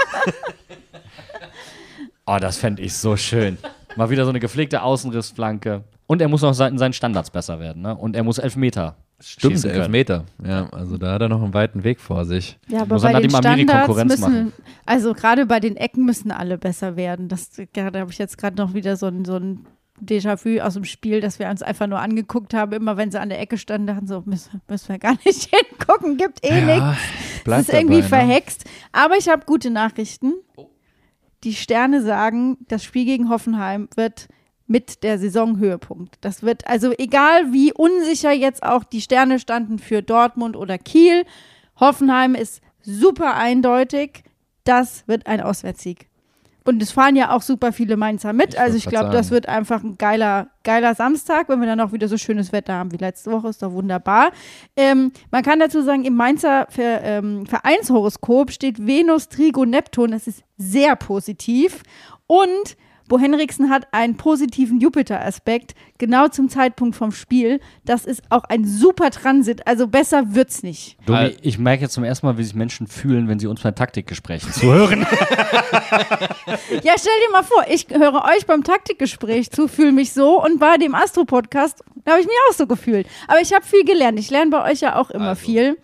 S1: Oh, das fände ich so schön. Mal wieder so eine gepflegte Außenrissflanke. Und er muss noch in seinen Standards besser werden, ne? Und er muss Elfmeter
S3: Stimmt,
S1: schießen können.
S3: Elfmeter. Ja, also da hat er noch einen weiten Weg vor sich.
S2: Ja, aber
S1: Muss er
S2: bei
S1: dann
S2: den
S1: dem Amiri
S2: Standards
S1: Konkurrenz
S2: müssen,
S1: machen.
S2: also gerade bei den Ecken müssen alle besser werden. Das, ja, da habe ich jetzt gerade noch wieder so ein, so ein Déjà-vu aus dem Spiel, dass wir uns einfach nur angeguckt haben, immer wenn sie an der Ecke standen, dachten so, müssen, müssen wir gar nicht hingucken, gibt eh nichts. Das ist irgendwie
S3: dabei, ne?
S2: verhext. Aber ich habe gute Nachrichten. Die Sterne sagen, das Spiel gegen Hoffenheim wird mit der Saisonhöhepunkt. Das wird, also egal wie unsicher jetzt auch die Sterne standen für Dortmund oder Kiel, Hoffenheim ist super eindeutig, das wird ein Auswärtssieg. Und es fahren ja auch super viele Mainzer mit,
S3: Ich
S2: also
S3: wollte
S2: ich
S3: grad
S2: glaube, das
S3: sagen.
S2: wird einfach ein geiler, geiler Samstag, wenn wir dann auch wieder so schönes Wetter haben wie letzte Woche, ist doch wunderbar. Ähm, man kann dazu sagen, im Mainzer Ver, ähm, Vereinshoroskop steht Venus, Trigo, Neptun, das ist sehr positiv und Bo Henriksen hat einen positiven Jupiter-Aspekt, genau zum Zeitpunkt vom Spiel. Das ist auch ein super Transit, also besser wird's nicht.
S1: Domi, ich merke jetzt zum ersten Mal, wie sich Menschen fühlen, wenn sie uns bei Taktikgesprächen zuhören.
S2: Ja, stell dir mal vor, ich höre euch beim Taktikgespräch zu, fühle mich so und bei dem Astro-Podcast habe ich mich auch so gefühlt. Aber ich habe viel gelernt. Ich lerne bei euch ja auch immer
S3: Also.
S2: viel.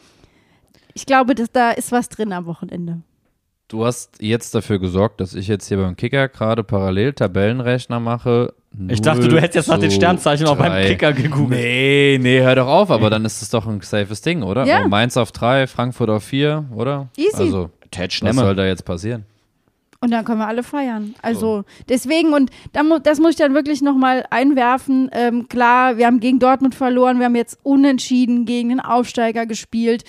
S2: Ich glaube, dass da ist was drin am Wochenende.
S3: Du hast jetzt dafür gesorgt, dass ich jetzt hier beim Kicker gerade parallel Tabellenrechner mache.
S1: Ich dachte, du hättest jetzt nach den Sternzeichen auch beim Kicker gegoogelt.
S3: Nee, nee, hör doch auf, aber dann ist es doch ein safes Ding, oder?
S2: Ja.
S3: Oh, Mainz auf drei, Frankfurt auf vier, oder?
S2: Easy.
S3: Also,
S1: Ted
S3: was soll da jetzt passieren?
S2: Und dann können wir alle feiern. Also deswegen, und da mu- das muss ich dann wirklich nochmal einwerfen. Ähm, klar, wir haben gegen Dortmund verloren, wir haben jetzt unentschieden gegen den Aufsteiger gespielt.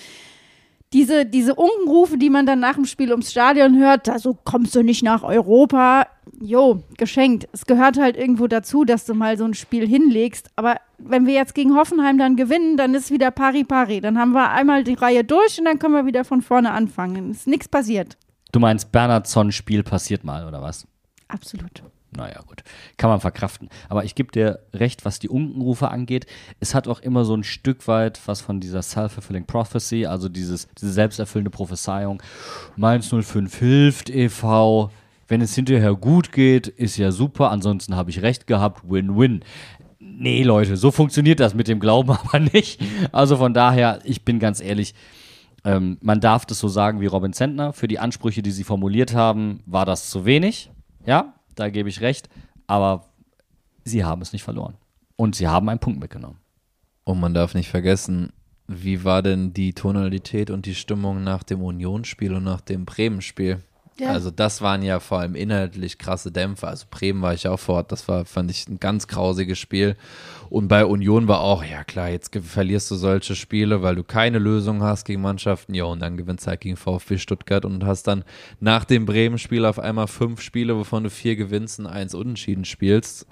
S2: Diese, diese Unkenrufe, die man dann nach dem Spiel ums Stadion hört, da so kommst du nicht nach Europa. Jo, geschenkt. Es gehört halt irgendwo dazu, dass du mal so ein Spiel hinlegst. Aber wenn wir jetzt gegen Hoffenheim dann gewinnen, dann ist wieder pari-pari. Dann haben wir einmal die Reihe durch und dann können wir wieder von vorne anfangen. Ist nichts passiert.
S1: Du meinst, Bernhardsson-Spiel passiert mal, oder was?
S2: Absolut.
S1: Naja, gut. Kann man verkraften. Aber ich gebe dir recht, was die Unkenrufe angeht. Es hat auch immer so ein Stück weit was von dieser Self-Fulfilling Prophecy, also dieses, diese selbsterfüllende Prophezeiung. Mainz null fünf hilft e V. Wenn es hinterher gut geht, ist ja super. Ansonsten habe ich recht gehabt. Win-win. Nee, Leute, so funktioniert das mit dem Glauben aber nicht. Also von daher, ich bin ganz ehrlich, ähm, man darf das so sagen wie Robin Zentner. Für die Ansprüche, die sie formuliert haben, war das zu wenig. Ja, da gebe ich recht, aber sie haben es nicht verloren. Und sie haben einen Punkt mitgenommen.
S3: Und man darf nicht vergessen, wie war denn die Tonalität und die Stimmung nach dem Unionsspiel und nach dem Bremen-Spiel?
S2: Ja.
S3: Also das waren ja vor allem inhaltlich krasse Dämpfer. Also Bremen war ich auch vor Ort, das war, fand ich, ein ganz grausiges Spiel. Und bei Union war auch, ja klar, jetzt ge- verlierst du solche Spiele, weil du keine Lösung hast gegen Mannschaften. Ja, und dann gewinnst du halt gegen VfB Stuttgart und hast dann nach dem Bremen-Spiel auf einmal fünf Spiele, wovon du vier gewinnst und eins unentschieden spielst.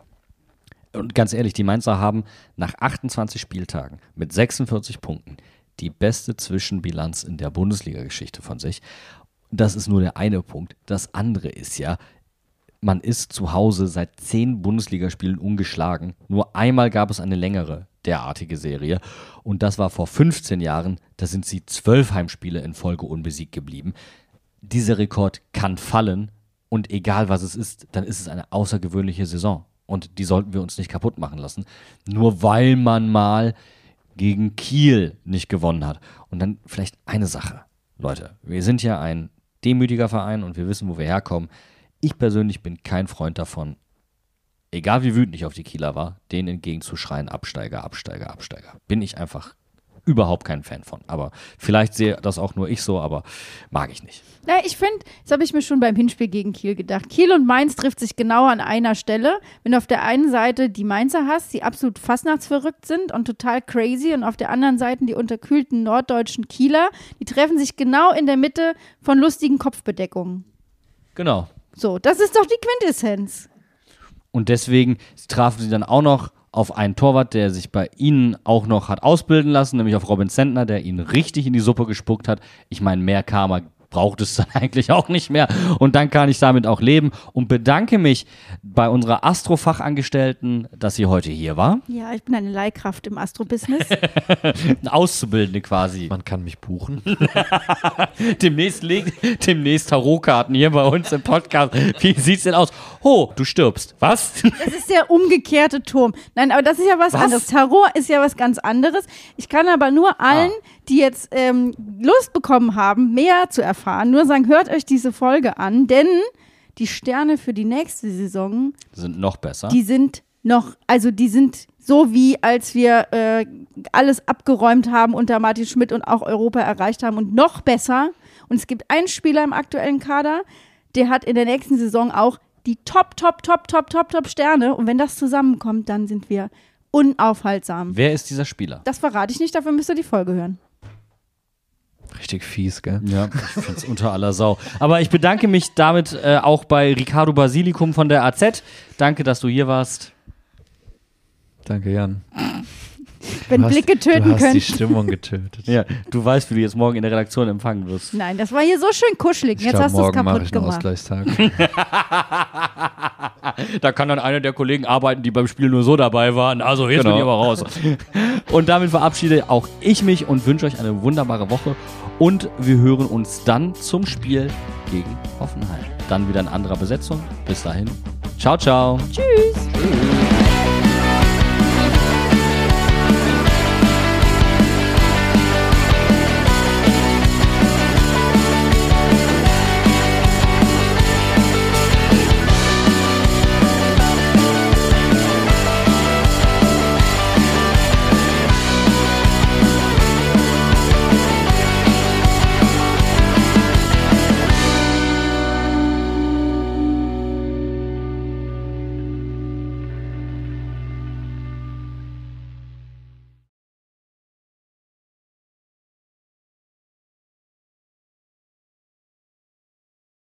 S1: Und ganz ehrlich, die Mainzer haben nach achtundzwanzig Spieltagen mit sechsundvierzig Punkten die beste Zwischenbilanz in der Bundesliga-Geschichte von sich. Das ist nur der eine Punkt. Das andere ist ja, man ist zu Hause seit zehn Bundesligaspielen ungeschlagen. Nur einmal gab es eine längere derartige Serie. Und das war vor fünfzehn Jahren. Da sind sie zwölf Heimspiele in Folge unbesiegt geblieben. Dieser Rekord kann fallen. Und egal was es ist, dann ist es eine außergewöhnliche Saison. Und die sollten wir uns nicht kaputt machen lassen. Nur weil man mal gegen Kiel nicht gewonnen hat. Und dann vielleicht eine Sache. Leute, wir sind ja ein demütiger Verein und wir wissen, wo wir herkommen. Ich persönlich bin kein Freund davon, egal wie wütend ich auf die Kieler war, denen entgegenzuschreien, Absteiger, Absteiger, Absteiger. Bin ich einfach überhaupt kein Fan von. Aber vielleicht sehe das auch nur ich so, aber mag ich nicht.
S2: Na, ich finde, das habe ich mir schon beim Hinspiel gegen Kiel gedacht. Kiel und Mainz trifft sich genau an einer Stelle. Wenn du auf der einen Seite die Mainzer hast, die absolut fastnachtsverrückt sind und total crazy, und auf der anderen Seite die unterkühlten norddeutschen Kieler, die treffen sich genau in der Mitte von lustigen Kopfbedeckungen.
S1: Genau.
S2: So, das ist doch die Quintessenz.
S1: Und deswegen trafen sie dann auch noch auf einen Torwart, der sich bei ihnen auch noch hat ausbilden lassen, nämlich auf Robin Zentner, der ihn richtig in die Suppe gespuckt hat. Ich meine, mehr Karma braucht es dann eigentlich auch nicht mehr. Und dann kann ich damit auch leben und bedanke mich bei unserer Astro-Fachangestellten, dass sie heute hier war.
S2: Ja, ich bin eine Leihkraft im Astro-Business.
S1: Eine Auszubildende quasi.
S3: Man kann mich buchen.
S1: demnächst, legt, demnächst Tarotkarten hier bei uns im Podcast. Wie sieht's denn aus? Oh, du stirbst. Was?
S2: Das ist der umgekehrte Turm. Nein, aber das ist ja was,
S1: Was?
S2: anderes. Tarot ist ja was ganz anderes. Ich kann aber nur allen,
S1: Ah.
S2: die jetzt ähm, Lust bekommen haben, mehr zu erfahren, nur sagen, hört euch diese Folge an, denn die Sterne für die nächste Saison,
S1: Sind noch besser.
S2: die sind noch, also die sind so wie, als wir äh, alles abgeräumt haben unter Martin Schmidt und auch Europa erreicht haben, und noch besser. Und es gibt einen Spieler im aktuellen Kader, der hat in der nächsten Saison auch die Top, Top, Top, Top, Top, Top Sterne. Und wenn das zusammenkommt, dann sind wir unaufhaltsam.
S1: Wer ist dieser Spieler?
S2: Das verrate ich nicht, dafür müsst ihr die Folge hören.
S3: Richtig fies, gell?
S1: Ja, ich finde es unter aller Sau. Aber ich bedanke mich damit äh, auch bei Ricardo Basilikum von der A Z. Danke, dass du hier warst.
S3: Danke, Jan.
S2: Wenn
S3: Du hast-
S2: Blicke töten
S3: Du hast
S2: können.
S3: die Stimmung getötet.
S1: Ja, du weißt, wie du jetzt morgen in der Redaktion empfangen wirst.
S2: Nein, das war hier so schön kuschelig.
S3: Ich
S2: Jetzt
S3: glaube,
S2: hast du es
S3: morgen mache
S2: kaputt
S3: ich einen
S2: gemacht.
S3: Ausgleichstag.
S1: Da kann dann einer der Kollegen arbeiten, die beim Spiel nur so dabei waren. Also jetzt
S3: Genau.
S1: bin ich aber raus. Und damit verabschiede auch ich mich und wünsche euch eine wunderbare Woche. Und wir hören uns dann zum Spiel gegen Hoffenheim. Dann wieder in anderer Besetzung. Bis dahin. Ciao, ciao.
S2: Tschüss.
S1: Tschüss.